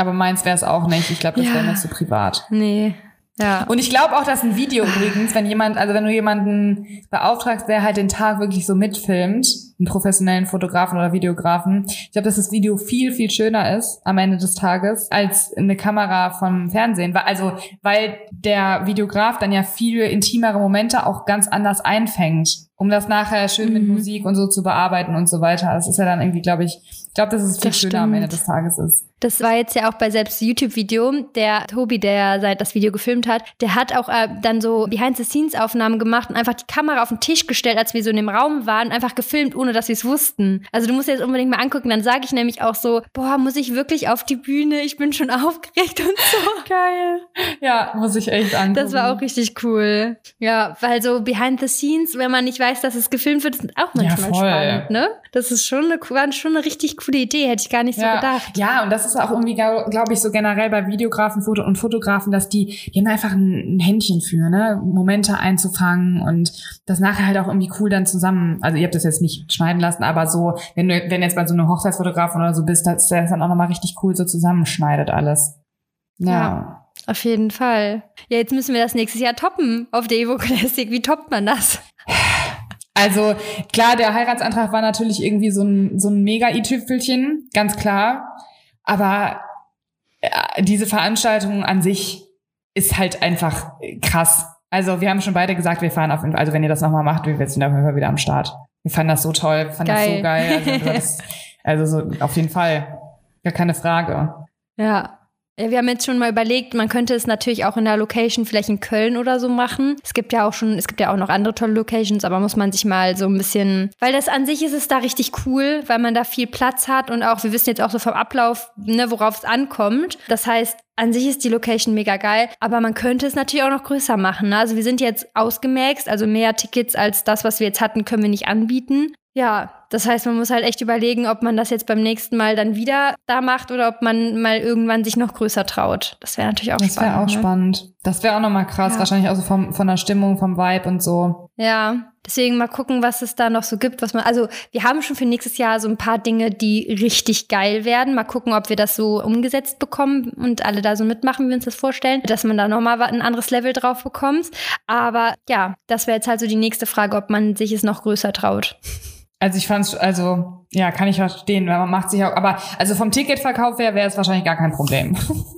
Aber meins wäre es auch nicht. Ich glaube, das Ja. wäre nicht so privat. Nee. Ja. Und ich glaube auch, dass ein Video übrigens, wenn jemand, also wenn du jemanden beauftragst, der halt den Tag wirklich so mitfilmt, einen professionellen Fotografen oder Videografen, ich glaube, dass das Video viel, viel schöner ist am Ende des Tages als eine Kamera vom Fernsehen. Also, weil der Videograf dann ja viel intimere Momente auch ganz anders einfängt, um das nachher schön mit Mhm. Musik und so zu bearbeiten und so weiter. Das ist ja dann irgendwie, glaube ich, ich glaube, dass es viel Das schöner am Ende stimmt. des Tages ist. Das war jetzt ja auch bei selbst YouTube-Video. Der Tobi, der seit das Video gefilmt hat, der hat auch äh, dann so Behind-the-Scenes-Aufnahmen gemacht und einfach die Kamera auf den Tisch gestellt, als wir so in dem Raum waren, und einfach gefilmt, ohne dass wir es wussten. Also du musst dir das unbedingt mal angucken. Dann sage ich nämlich auch so, boah, muss ich wirklich auf die Bühne? Ich bin schon aufgeregt und so. Geil. Ja, muss ich echt angucken. Das war auch richtig cool. Ja, weil so Behind-the-Scenes, wenn man nicht weiß, dass es gefilmt wird, ist auch manchmal Ja, voll. spannend, ne? Das ist schon eine, war schon eine richtig coole Idee, hätte ich gar nicht so ja. gedacht. Ja, und das ist auch irgendwie, glaube ich, so generell bei Videografen Foto und Fotografen, dass die, die haben einfach ein, ein Händchen für, ne, Momente einzufangen und das nachher halt auch irgendwie cool dann zusammen, also ihr habt das jetzt nicht schneiden lassen, aber so, wenn du, wenn jetzt bei so einem Hochzeitsfotografen oder so bist, dass der das dann auch nochmal richtig cool so zusammenschneidet alles. Ja. Ja. Auf jeden Fall. Ja, jetzt müssen wir das nächstes Jahr toppen auf der Evo Classic. Wie toppt man das? Also klar, der Heiratsantrag war natürlich irgendwie so ein, so ein Mega-i-Tüpfelchen, ganz klar. Aber ja, diese Veranstaltung an sich ist halt einfach krass. Also wir haben schon beide gesagt, wir fahren auf jeden Fall, also wenn ihr das nochmal macht, wir sind auf jeden Fall wieder am Start. Wir fanden das so toll, wir fanden Geil. das so geil. Also, das, also so auf jeden Fall, gar keine Frage. Ja. Ja, wir haben jetzt schon mal überlegt, man könnte es natürlich auch in der Location vielleicht in Köln oder so machen. Es gibt ja auch schon, es gibt ja auch noch andere tolle Locations, aber muss man sich mal so ein bisschen, weil das an sich ist es da richtig cool, weil man da viel Platz hat und auch, wir wissen jetzt auch so vom Ablauf, ne, worauf es ankommt. Das heißt, an sich ist die Location mega geil, aber man könnte es natürlich auch noch größer machen. Ne? Also wir sind jetzt ausgemaxt, also mehr Tickets als das, was wir jetzt hatten, können wir nicht anbieten. Ja, das heißt, man muss halt echt überlegen, ob man das jetzt beim nächsten Mal dann wieder da macht oder ob man mal irgendwann sich noch größer traut. Das wäre natürlich auch Das spannend. wäre auch ne? spannend. Das wäre auch nochmal krass, Ja. wahrscheinlich auch so vom, von der Stimmung, vom Vibe und so. Ja, deswegen mal gucken, was es da noch so gibt, was man, also wir haben schon für nächstes Jahr so ein paar Dinge, die richtig geil werden. Mal gucken, ob wir das so umgesetzt bekommen und alle da so mitmachen, wie wir uns das vorstellen, dass man da nochmal ein anderes Level drauf bekommt. Aber ja, das wäre jetzt halt so die nächste Frage, ob man sich es noch größer traut. Also ich fand's, also, ja, kann ich verstehen, weil man macht sich auch, aber, also vom Ticketverkauf her wäre es wahrscheinlich gar kein Problem.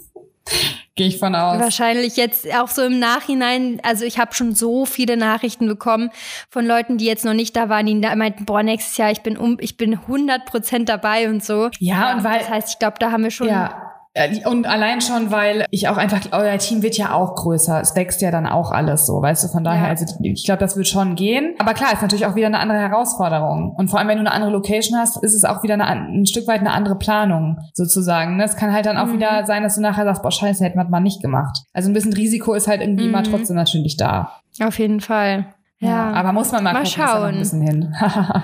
Gehe ich von aus. Wahrscheinlich jetzt auch so im Nachhinein, also ich habe schon so viele Nachrichten bekommen von Leuten, die jetzt noch nicht da waren, die meinten, boah, nächstes Jahr, ich bin um, ich bin hundert Prozent dabei und so. Ja, und weil, Das heißt, ich glaube, da haben wir schon... ja, und allein schon, weil ich auch einfach, euer Team wird ja auch größer. Es wächst ja dann auch alles so, weißt du, von daher, Ja. also ich glaube, das wird schon gehen. Aber klar, ist natürlich auch wieder eine andere Herausforderung. Und vor allem, wenn du eine andere Location hast, ist es auch wieder eine, ein Stück weit eine andere Planung, sozusagen. Es kann halt dann auch Mhm. wieder sein, dass du nachher sagst, boah, scheiße, hätten wir das mal nicht gemacht. Also ein bisschen Risiko ist halt irgendwie Mhm. immer trotzdem natürlich da. Auf jeden Fall. Ja. Aber muss man mal, Mal gucken, ist da noch schauen. ein bisschen hin.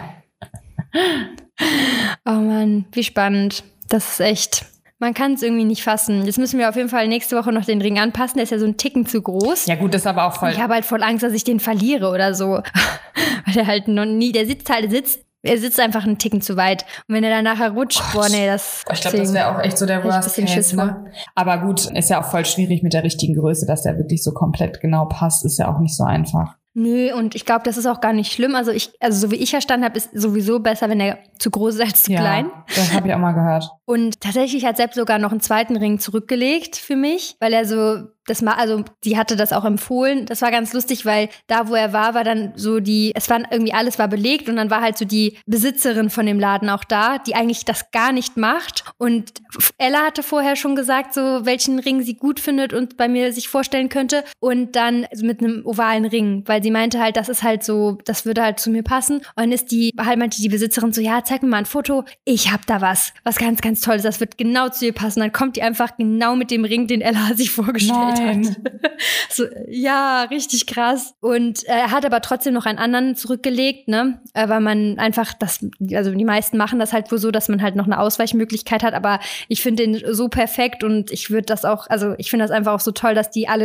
Oh Mann, wie spannend. Das ist echt... Man kann es irgendwie nicht fassen. Jetzt müssen wir auf jeden Fall nächste Woche noch den Ring anpassen. Der ist ja so ein Ticken zu groß. Ja gut, das ist aber auch voll... Ich habe halt voll Angst, dass ich den verliere oder so. Weil der halt noch nie... Der sitzt halt, sitzt... Er sitzt einfach einen Ticken zu weit. Und wenn er dann nachher rutscht, Gott. boah, nee, das... Ich glaube, das wäre auch echt so der hab ich ein Worst bisschen Case, Schiss vor. ne? Aber gut, ist ja auch voll schwierig mit der richtigen Größe, dass der wirklich so komplett genau passt, ist ja auch nicht so einfach. Nö, und ich glaube, das ist auch gar nicht schlimm. Also ich, also so wie ich verstanden habe, ist sowieso besser, wenn er zu groß ist als zu Ja, klein. das habe ich auch mal gehört. Und tatsächlich hat Sepp sogar noch einen zweiten Ring zurückgelegt für mich, weil er so, das mal, also die hatte das auch empfohlen. Das war ganz lustig, weil da, wo er war, war dann so die, es war irgendwie alles war belegt und dann war halt so die Besitzerin von dem Laden auch da, die eigentlich das gar nicht macht. Und Ella hatte vorher schon gesagt, so welchen Ring sie gut findet und bei mir sich vorstellen könnte. Und dann mit einem ovalen Ring, weil sie meinte halt, das ist halt so, das würde halt zu mir passen. Und dann ist die, halt meinte die Besitzerin so, ja, zeig mir mal ein Foto. Ich hab da was, was ganz, ganz Tolles. Das wird genau zu ihr passen. Dann kommt die einfach genau mit dem Ring, den Ella sich vorgestellt Nein. hat. So, ja, richtig krass. Und äh, er hat aber trotzdem noch einen anderen zurückgelegt, ne, äh, weil man einfach das, also die meisten machen das halt wohl so, dass man halt noch eine Ausweichmöglichkeit hat. Aber ich finde den so perfekt und ich würde das auch, also ich finde das einfach auch so toll, dass die alle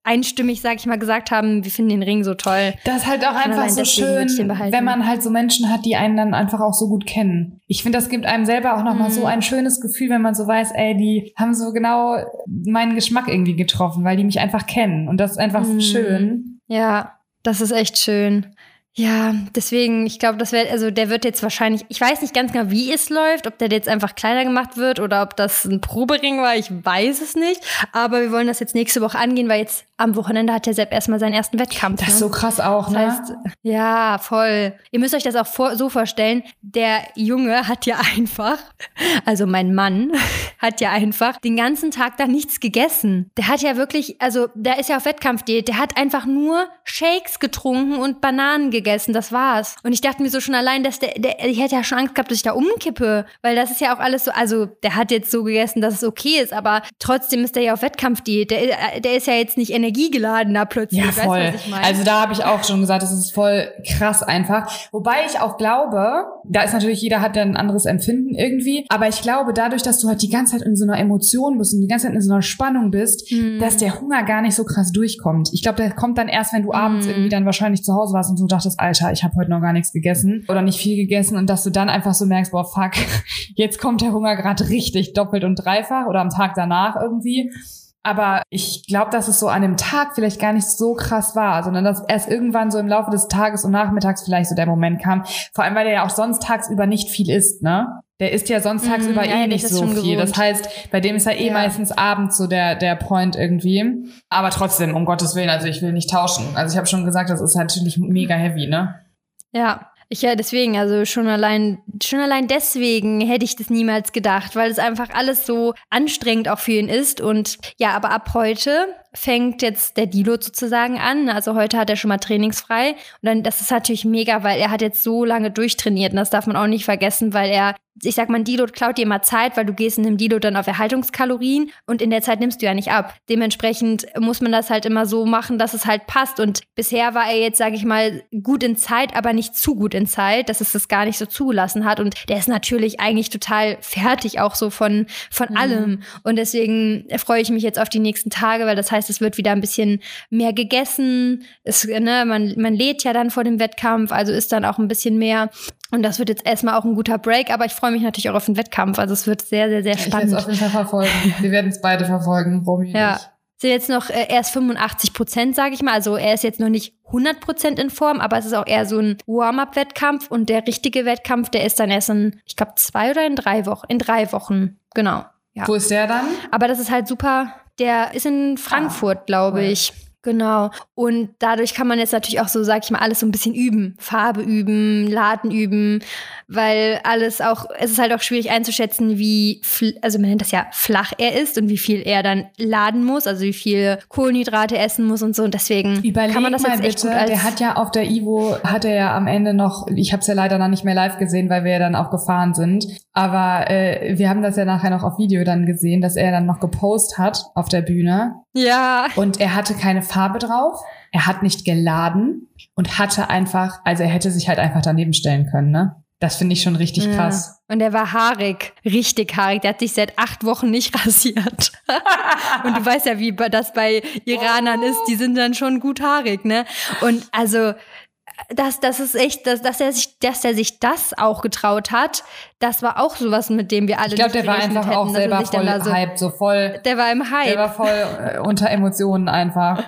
einstimmig, sag ich mal, gesagt haben, wir finden den Ring so toll. Das ist halt auch Schon einfach so schön, wenn man halt so Menschen hat, die einen dann einfach auch so gut kennen. Ich finde, das gibt einem selber auch nochmal mhm. so ein schönes Gefühl, wenn man so weiß, ey, die haben so genau meinen Geschmack irgendwie getroffen, weil die mich einfach kennen. Und das ist einfach mhm. so schön. Ja, das ist echt schön. Ja, deswegen, ich glaube, das wäre, also der wird jetzt wahrscheinlich, ich weiß nicht ganz genau, wie es läuft, ob der jetzt einfach kleiner gemacht wird oder ob das ein Probering war, ich weiß es nicht. Aber wir wollen das jetzt nächste Woche angehen, weil jetzt am Wochenende hat der Sepp erstmal seinen ersten Wettkampf. Das ist ne? so krass auch, das ne? Heißt, ja, voll. Ihr müsst euch das auch vor, so vorstellen, der Junge hat ja einfach, also mein Mann hat ja einfach den ganzen Tag da nichts gegessen. Der hat ja wirklich, also der ist ja auf Wettkampfdiät, der hat einfach nur Shakes getrunken und Bananen gegessen. gegessen, das war's. Und ich dachte mir so schon allein, dass der, der, ich hätte ja schon Angst gehabt, dass ich da umkippe, weil das ist ja auch alles so, also der hat jetzt so gegessen, dass es okay ist, aber trotzdem ist der ja auf Wettkampfdiät, der, der ist ja jetzt nicht energiegeladen da plötzlich. Ja, voll. Weißt du, was ich meine? Also da habe ich auch schon gesagt, das ist voll krass einfach. Wobei ich auch glaube, da ist natürlich, jeder hat ja ein anderes Empfinden irgendwie, aber ich glaube, dadurch, dass du halt die ganze Zeit in so einer Emotion bist und die ganze Zeit in so einer Spannung bist, hm. dass der Hunger gar nicht so krass durchkommt. Ich glaube, der kommt dann erst, wenn du abends hm. irgendwie dann wahrscheinlich zu Hause warst und so dachtest, Alter, ich habe heute noch gar nichts gegessen oder nicht viel gegessen und dass du dann einfach so merkst, boah, fuck, jetzt kommt der Hunger gerade richtig doppelt und dreifach oder am Tag danach irgendwie. Aber ich glaube, dass es so an dem Tag vielleicht gar nicht so krass war, sondern dass erst irgendwann so im Laufe des Tages und nachmittags vielleicht so der Moment kam. Vor allem, weil der ja auch sonst tagsüber nicht viel isst, ne? Der isst ja sonst tagsüber mm, eh ja, nicht so viel. Gewohnt. Das heißt, bei dem ist ja eh ja. meistens abends so der der Point irgendwie. Aber trotzdem, um Gottes Willen, also ich will nicht tauschen. Also ich habe schon gesagt, das ist natürlich mega heavy, ne? Ja. Ich ja, deswegen, also schon allein, schon allein deswegen hätte ich das niemals gedacht, weil es einfach alles so anstrengend auch für ihn ist. Und ja, aber ab heute fängt jetzt der Deload sozusagen an. Also heute hat er schon mal trainingsfrei. Und dann, das ist natürlich mega, weil er hat jetzt so lange durchtrainiert. Und das darf man auch nicht vergessen, weil er, ich sag mal, ein Deload klaut dir immer Zeit, weil du gehst in dem Deload dann auf Erhaltungskalorien und in der Zeit nimmst du ja nicht ab. Dementsprechend muss man das halt immer so machen, dass es halt passt. Und bisher war er jetzt, sag ich mal, gut in Zeit, aber nicht zu gut in Zeit, dass es das gar nicht so zugelassen hat. Und der ist natürlich eigentlich total fertig auch so von, von mhm. allem. Und deswegen freue ich mich jetzt auf die nächsten Tage, weil das heißt, es wird wieder ein bisschen mehr gegessen. Es, ne, man, man lädt ja dann vor dem Wettkampf, also ist dann auch ein bisschen mehr. Und das wird jetzt erstmal auch ein guter Break, aber ich freue mich natürlich auch auf den Wettkampf. Also es wird sehr, sehr, sehr spannend. Ich werde es auf jeden Fall verfolgen. Wir werden es beide verfolgen, Romy und ja. ich. Sind jetzt noch äh, erst fünfundachtzig Prozent, sage ich mal. Also er ist jetzt noch nicht hundert Prozent in Form, aber es ist auch eher so ein Warm-up-Wettkampf. Und der richtige Wettkampf, der ist dann erst in, ich glaube, zwei oder in drei Wochen. In drei Wochen, genau. Ja. Wo ist der dann? Aber das ist halt super. Der ist in Frankfurt, ah, glaube cool. ich. Genau. Und dadurch kann man jetzt natürlich auch so, sag ich mal, alles so ein bisschen üben. Farbe üben, Laden üben, weil alles auch, es ist halt auch schwierig einzuschätzen, wie, fl- also man nennt das ja flach er ist und wie viel er dann laden muss, also wie viel Kohlenhydrate essen muss und so. Und deswegen Überleg kann man das jetzt mal echt bitte, gut als... Der hat ja auf der Ivo, hat er ja am Ende noch, ich habe es ja leider noch nicht mehr live gesehen, weil wir ja dann auch gefahren sind, aber äh, wir haben das ja nachher noch auf Video dann gesehen, dass er dann noch gepostet hat auf der Bühne. Ja. Und er hatte keine Farbe drauf, er hat nicht geladen und hatte einfach, also er hätte sich halt einfach daneben stellen können, ne? Das finde ich schon richtig ja. krass. Und er war haarig, richtig haarig. Der hat sich seit acht Wochen nicht rasiert. Und du weißt ja, wie das bei Iranern oh. ist, die sind dann schon gut haarig, ne? Und also... Das, das ist echt, dass, dass, er sich, dass er sich das auch getraut hat, das war auch sowas, mit dem wir alle Ich glaube, der war einfach hätten, auch selber voll so, Hype, so voll. Der war im Hype. Der war voll äh, unter Emotionen einfach.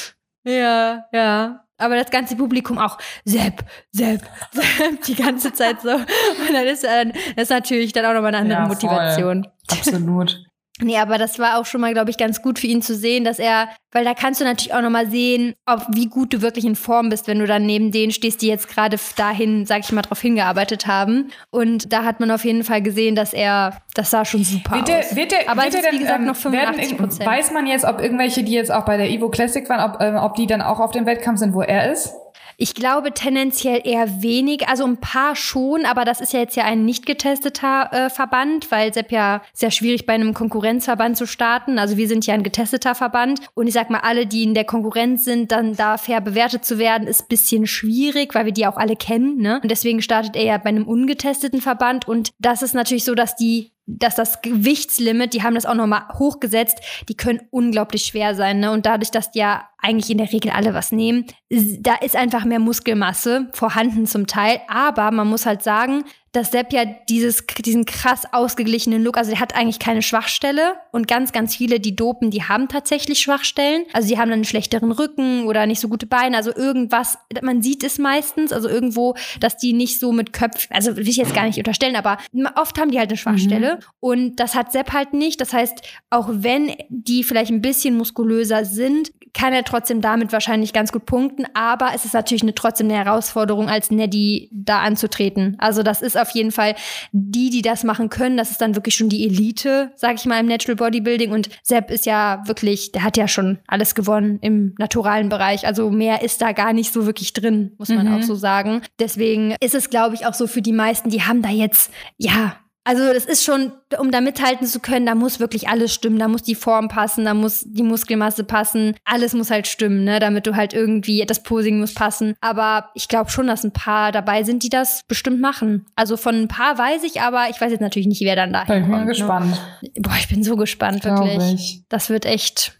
Ja, ja. Aber das ganze Publikum auch, Sepp, Sepp, Sepp, die ganze Zeit so. Und dann ist, äh, das ist natürlich dann auch nochmal eine andere ja, Motivation. Voll. Absolut. Nee, aber das war auch schon mal, glaube ich, ganz gut für ihn zu sehen, dass er, weil da kannst du natürlich auch nochmal sehen, ob wie gut du wirklich in Form bist, wenn du dann neben denen stehst, die jetzt gerade dahin, sag ich mal, drauf hingearbeitet haben. Und da hat man auf jeden Fall gesehen, dass er, das sah schon super wird der, aus. Wird der, aber wird es ist, der wie denn, gesagt, ähm, noch fünfundachtzig Prozent. Weiß man jetzt, ob irgendwelche, die jetzt auch bei der Evo Classic waren, ob, ähm, ob die dann auch auf dem Wettkampf sind, wo er ist? Ich glaube tendenziell eher wenig, also ein paar schon, aber das ist ja jetzt ja ein nicht getesteter äh, Verband, weil Sepp ja sehr schwierig bei einem Konkurrenzverband zu starten. Also wir sind ja ein getesteter Verband und ich sag mal, alle, die in der Konkurrenz sind, dann da fair bewertet zu werden, ist ein bisschen schwierig, weil wir die auch alle kennen, ne? Und deswegen startet er ja bei einem ungetesteten Verband und das ist natürlich so, dass die dass das Gewichtslimit, die haben das auch nochmal hochgesetzt, die können unglaublich schwer sein, ne? Und dadurch, dass die ja eigentlich in der Regel alle was nehmen, da ist einfach mehr Muskelmasse vorhanden zum Teil, aber man muss halt sagen, dass Sepp ja dieses, diesen krass ausgeglichenen Look, also der hat eigentlich keine Schwachstelle und ganz, ganz viele, die dopen, die haben tatsächlich Schwachstellen. Also die haben dann einen schlechteren Rücken oder nicht so gute Beine, also irgendwas, man sieht es meistens, also irgendwo, dass die nicht so mit Köpfen, also will ich jetzt gar nicht unterstellen, aber oft haben die halt eine Schwachstelle mhm. und das hat Sepp halt nicht. Das heißt, auch wenn die vielleicht ein bisschen muskulöser sind, kann er trotzdem damit wahrscheinlich ganz gut punkten, aber es ist natürlich eine, trotzdem eine Herausforderung, als Neddy da anzutreten. Also das ist auf jeden Fall die, die das machen können, das ist dann wirklich schon die Elite, sag ich mal, im Natural Bodybuilding und Sepp ist ja wirklich, der hat ja schon alles gewonnen im naturalen Bereich, also mehr ist da gar nicht so wirklich drin, muss man mhm. auch so sagen. Deswegen ist es, glaube ich, auch so für die meisten, die haben da jetzt, ja, also das ist schon, um da mithalten zu können, da muss wirklich alles stimmen, da muss die Form passen, da muss die Muskelmasse passen, alles muss halt stimmen, ne, damit du halt irgendwie, das Posing muss passen. Aber ich glaube schon, dass ein paar dabei sind, die das bestimmt machen. Also von ein paar weiß ich, aber ich weiß jetzt natürlich nicht, wer dann da hinkommt. Ich bin gespannt. Ne? Boah, ich bin so gespannt, wirklich. Ich. Das wird echt,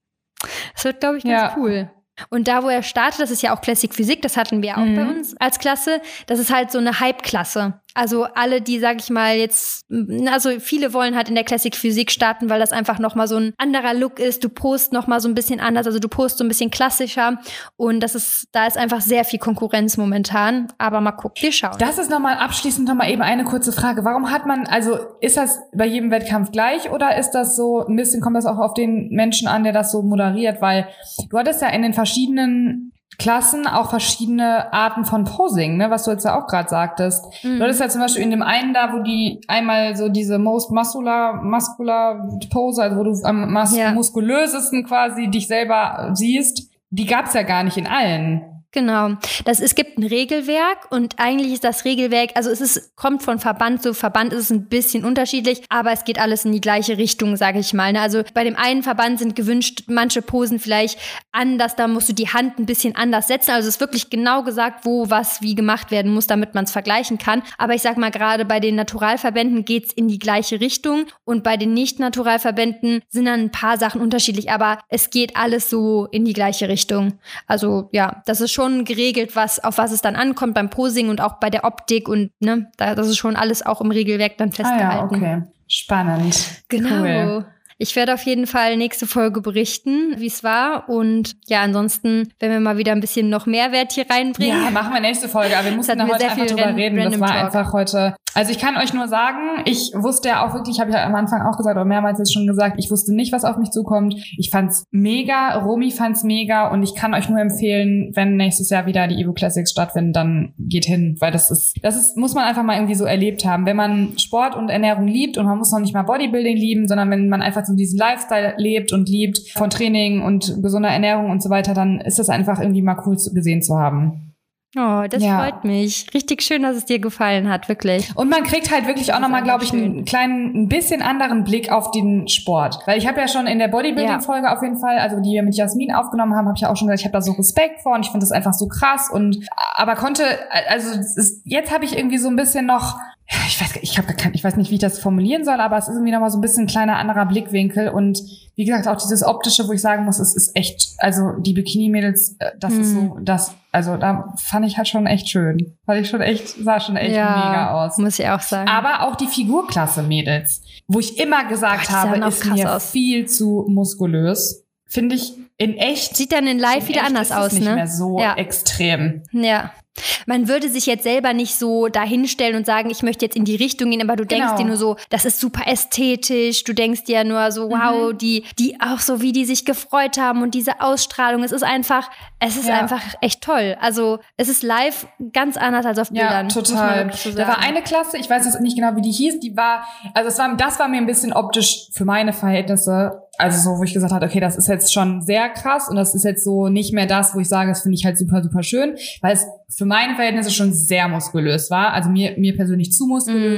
das wird, glaube ich, ganz ja. cool. Und da, wo er startet, das ist ja auch Classic Physik, das hatten wir auch mhm. bei uns als Klasse, das ist halt so eine Hype-Klasse. Also alle, die, sag ich mal, jetzt, also viele wollen halt in der Classic Physik starten, weil das einfach nochmal so ein anderer Look ist. Du post nochmal so ein bisschen anders, also du post so ein bisschen klassischer. Und das ist, da ist einfach sehr viel Konkurrenz momentan. Aber mal gucken, wir schauen. Das ist nochmal abschließend nochmal eben eine kurze Frage. Warum hat man, also ist das bei jedem Wettkampf gleich oder ist das so, ein bisschen kommt das auch auf den Menschen an, der das so moderiert? Weil du hattest ja in den verschiedenen Klassen auch verschiedene Arten von Posing, ne, was du jetzt ja auch gerade sagtest. Mhm. Du hattest ja zum Beispiel in dem einen da, wo die einmal so diese most muscular, muscular Pose, also wo du am mus- ja. muskulösesten quasi dich selber siehst, die gab's ja gar nicht in allen. Genau. Das, es gibt ein Regelwerk und eigentlich ist das Regelwerk, also es ist, kommt von Verband zu Verband, ist es ein bisschen unterschiedlich, aber es geht alles in die gleiche Richtung, sage ich mal. Also bei dem einen Verband sind gewünscht manche Posen vielleicht anders, da musst du die Hand ein bisschen anders setzen. Also es ist wirklich genau gesagt, wo was wie gemacht werden muss, damit man es vergleichen kann. Aber ich sag mal, gerade bei den Naturalverbänden geht's in die gleiche Richtung und bei den Nicht-Naturalverbänden sind dann ein paar Sachen unterschiedlich, aber es geht alles so in die gleiche Richtung. Also ja, das ist schon geregelt, was, auf was es dann ankommt beim Posing und auch bei der Optik und ne, das ist schon alles auch im Regelwerk dann festgehalten. Ah ja, okay. Spannend. Genau. Cool. Ich werde auf jeden Fall nächste Folge berichten, wie es war. Und ja, ansonsten, wenn wir mal wieder ein bisschen noch Mehrwert hier reinbringen. Ja, machen wir nächste Folge. Aber wir mussten da heute einfach drüber reden. Das war einfach heute. Also ich kann euch nur sagen, ich wusste ja auch wirklich, habe ich ja am Anfang auch gesagt, oder mehrmals jetzt schon gesagt, ich wusste nicht, was auf mich zukommt. Ich fand's mega, Romy fand's mega und ich kann euch nur empfehlen, wenn nächstes Jahr wieder die Evo Classics stattfinden, dann geht hin, weil das ist, das ist, muss man einfach mal irgendwie so erlebt haben. Wenn man Sport und Ernährung liebt und man muss noch nicht mal Bodybuilding lieben, sondern wenn man einfach so diesen Lifestyle lebt und liebt von Training und gesunder Ernährung und so weiter, dann ist das einfach irgendwie mal cool zu, gesehen zu haben. Oh, das ja. freut mich. Richtig schön, dass es dir gefallen hat, wirklich. Und man kriegt halt wirklich auch nochmal, glaube ich, schön. einen kleinen, ein bisschen anderen Blick auf den Sport. Weil ich habe ja schon in der Bodybuilding-Folge ja. auf jeden Fall, also die wir mit Jasmin aufgenommen haben, habe ich ja auch schon gesagt, ich habe da so Respekt vor und ich finde das einfach so krass. Und aber konnte, also ist, jetzt habe ich irgendwie so ein bisschen noch, ich weiß, ich habe ich weiß nicht, wie ich das formulieren soll, aber es ist irgendwie nochmal so ein bisschen ein kleiner anderer Blickwinkel und wie gesagt, auch dieses Optische, wo ich sagen muss, es ist echt, also die Bikini-Mädels, das hm. ist so, das, also da fand ich halt schon echt schön. Fand ich schon echt, sah schon echt ja, mega aus. Muss ich auch sagen. Aber auch die Figurklasse-Mädels, wo ich immer gesagt Boah, habe, ist mir aus. viel zu muskulös. Finde ich in echt. Sieht dann in live in wieder echt anders ist aus, nicht ne? Nicht mehr so ja. extrem. Ja. Man würde sich jetzt selber nicht so dahinstellen und sagen, ich möchte jetzt in die Richtung gehen, aber du denkst genau. dir nur so, das ist super ästhetisch, du denkst dir nur so, wow, mhm. die, die auch so, wie die sich gefreut haben und diese Ausstrahlung, es ist einfach, es ist ja. einfach echt toll. Also es ist live ganz anders als auf Bildern. Ja, total. So da war eine Klasse, ich weiß jetzt nicht genau, wie die hieß, die war, also es war, das war mir ein bisschen optisch für meine Verhältnisse, also so, wo ich gesagt habe, okay, das ist jetzt schon sehr krass und das ist jetzt so nicht mehr das, wo ich sage, das finde ich halt super, super schön, weil es für meine Verhältnisse schon sehr muskulös war, also mir mir persönlich zu muskulös. Mhm.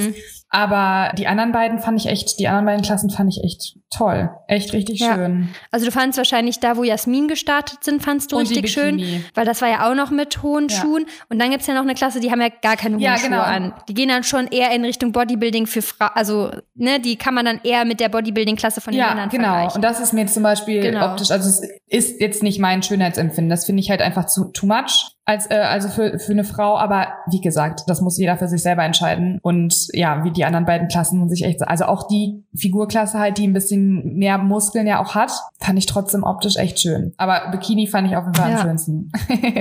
Aber die anderen beiden fand ich echt, die anderen beiden Klassen fand ich echt toll. Echt richtig ja. schön. Also du fandst wahrscheinlich da, wo Jasmin gestartet sind, fandst du und richtig schön. Weil das war ja auch noch mit hohen ja. Schuhen. Und dann gibt's ja noch eine Klasse, die haben ja gar keine hohen ja, genau. Schuhe an. Die gehen dann schon eher in Richtung Bodybuilding für Frauen. Also, ne, die kann man dann eher mit der Bodybuilding-Klasse von den ja, Männern genau. vergleichen. Und das ist mir zum Beispiel genau. optisch, also es ist jetzt nicht mein Schönheitsempfinden. Das finde ich halt einfach zu too much. Als, äh, also für, für eine Frau, aber wie gesagt, das muss jeder für sich selber entscheiden. Und ja, wie die anderen beiden Klassen muss ich echt, also auch die Figurklasse halt, die ein bisschen mehr Muskeln ja auch hat, fand ich trotzdem optisch echt schön. Aber Bikini fand ich auf jeden Fall ja. am schönsten.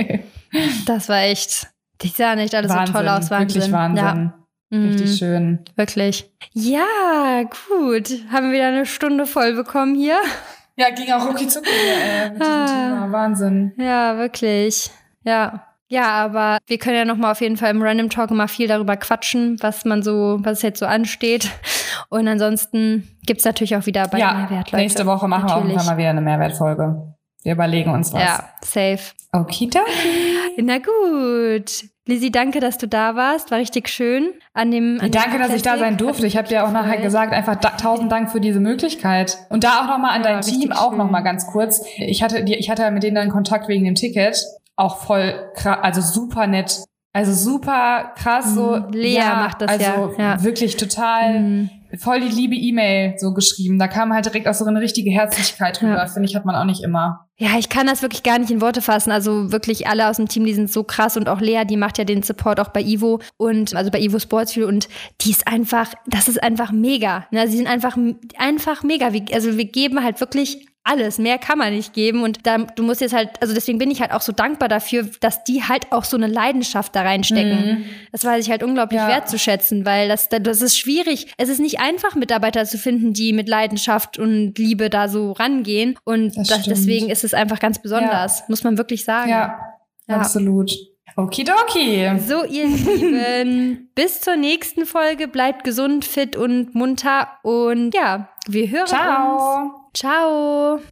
Das war echt, die sahen echt alle Wahnsinn, so toll aus, Wahnsinn. Wirklich Wahnsinn. Ja. Richtig mhm, schön. Wirklich. Ja, gut. Haben wir wieder eine Stunde voll bekommen hier. Ja, ging auch rucki zucki äh, mit diesem Thema. Wahnsinn. Ja, wirklich. Ja. Ja, aber wir können ja nochmal auf jeden Fall im Random Talk mal viel darüber quatschen, was man so, was jetzt so ansteht. Und ansonsten gibt's natürlich auch wieder bei ja, Mehrwert, Leute. Nächste Woche machen natürlich. wir auf jeden Fall mal wieder eine Mehrwertfolge. Wir überlegen uns was. Ja, safe. Okidoki. Na gut. Lizzie, danke, dass du da warst. War richtig schön. An dem, an danke, dass ich da sein durfte. Ich habe dir auch nachher gesagt, einfach da, tausend Dank für diese Möglichkeit. Und da auch nochmal an ja, dein Team, auch nochmal ganz kurz. Ich hatte, ich hatte mit denen dann Kontakt wegen dem Ticket. Auch voll krass, also super nett. Also super krass, so. Lea ja, macht das also ja. Also ja. wirklich total, mhm. voll die liebe E-Mail so geschrieben. Da kam halt direkt auch so eine richtige Herzlichkeit rüber. Ja. Finde ich, hat man auch nicht immer. Ja, ich kann das wirklich gar nicht in Worte fassen. Also wirklich alle aus dem Team, die sind so krass. Und auch Lea, die macht ja den Support auch bei Ivo und also bei Ivo Sportsfuel. Und die ist einfach, das ist einfach mega. Ne? Sie sind einfach, einfach mega. Also wir geben halt wirklich alles. Mehr kann man nicht geben. Und da, du musst jetzt halt, also deswegen bin ich halt auch so dankbar dafür, dass die halt auch so eine Leidenschaft da reinstecken. Mhm. Das weiß ich halt unglaublich ja. wertzuschätzen, weil das, das ist schwierig. Es ist nicht einfach, Mitarbeiter zu finden, die mit Leidenschaft und Liebe da so rangehen. Und das das, deswegen ist es einfach ganz besonders. Ja. Muss man wirklich sagen. Ja, ja. absolut. Okidoki. So, ihr Lieben, bis zur nächsten Folge. Bleibt gesund, fit und munter. Und ja, wir hören Ciao. uns. Ciao.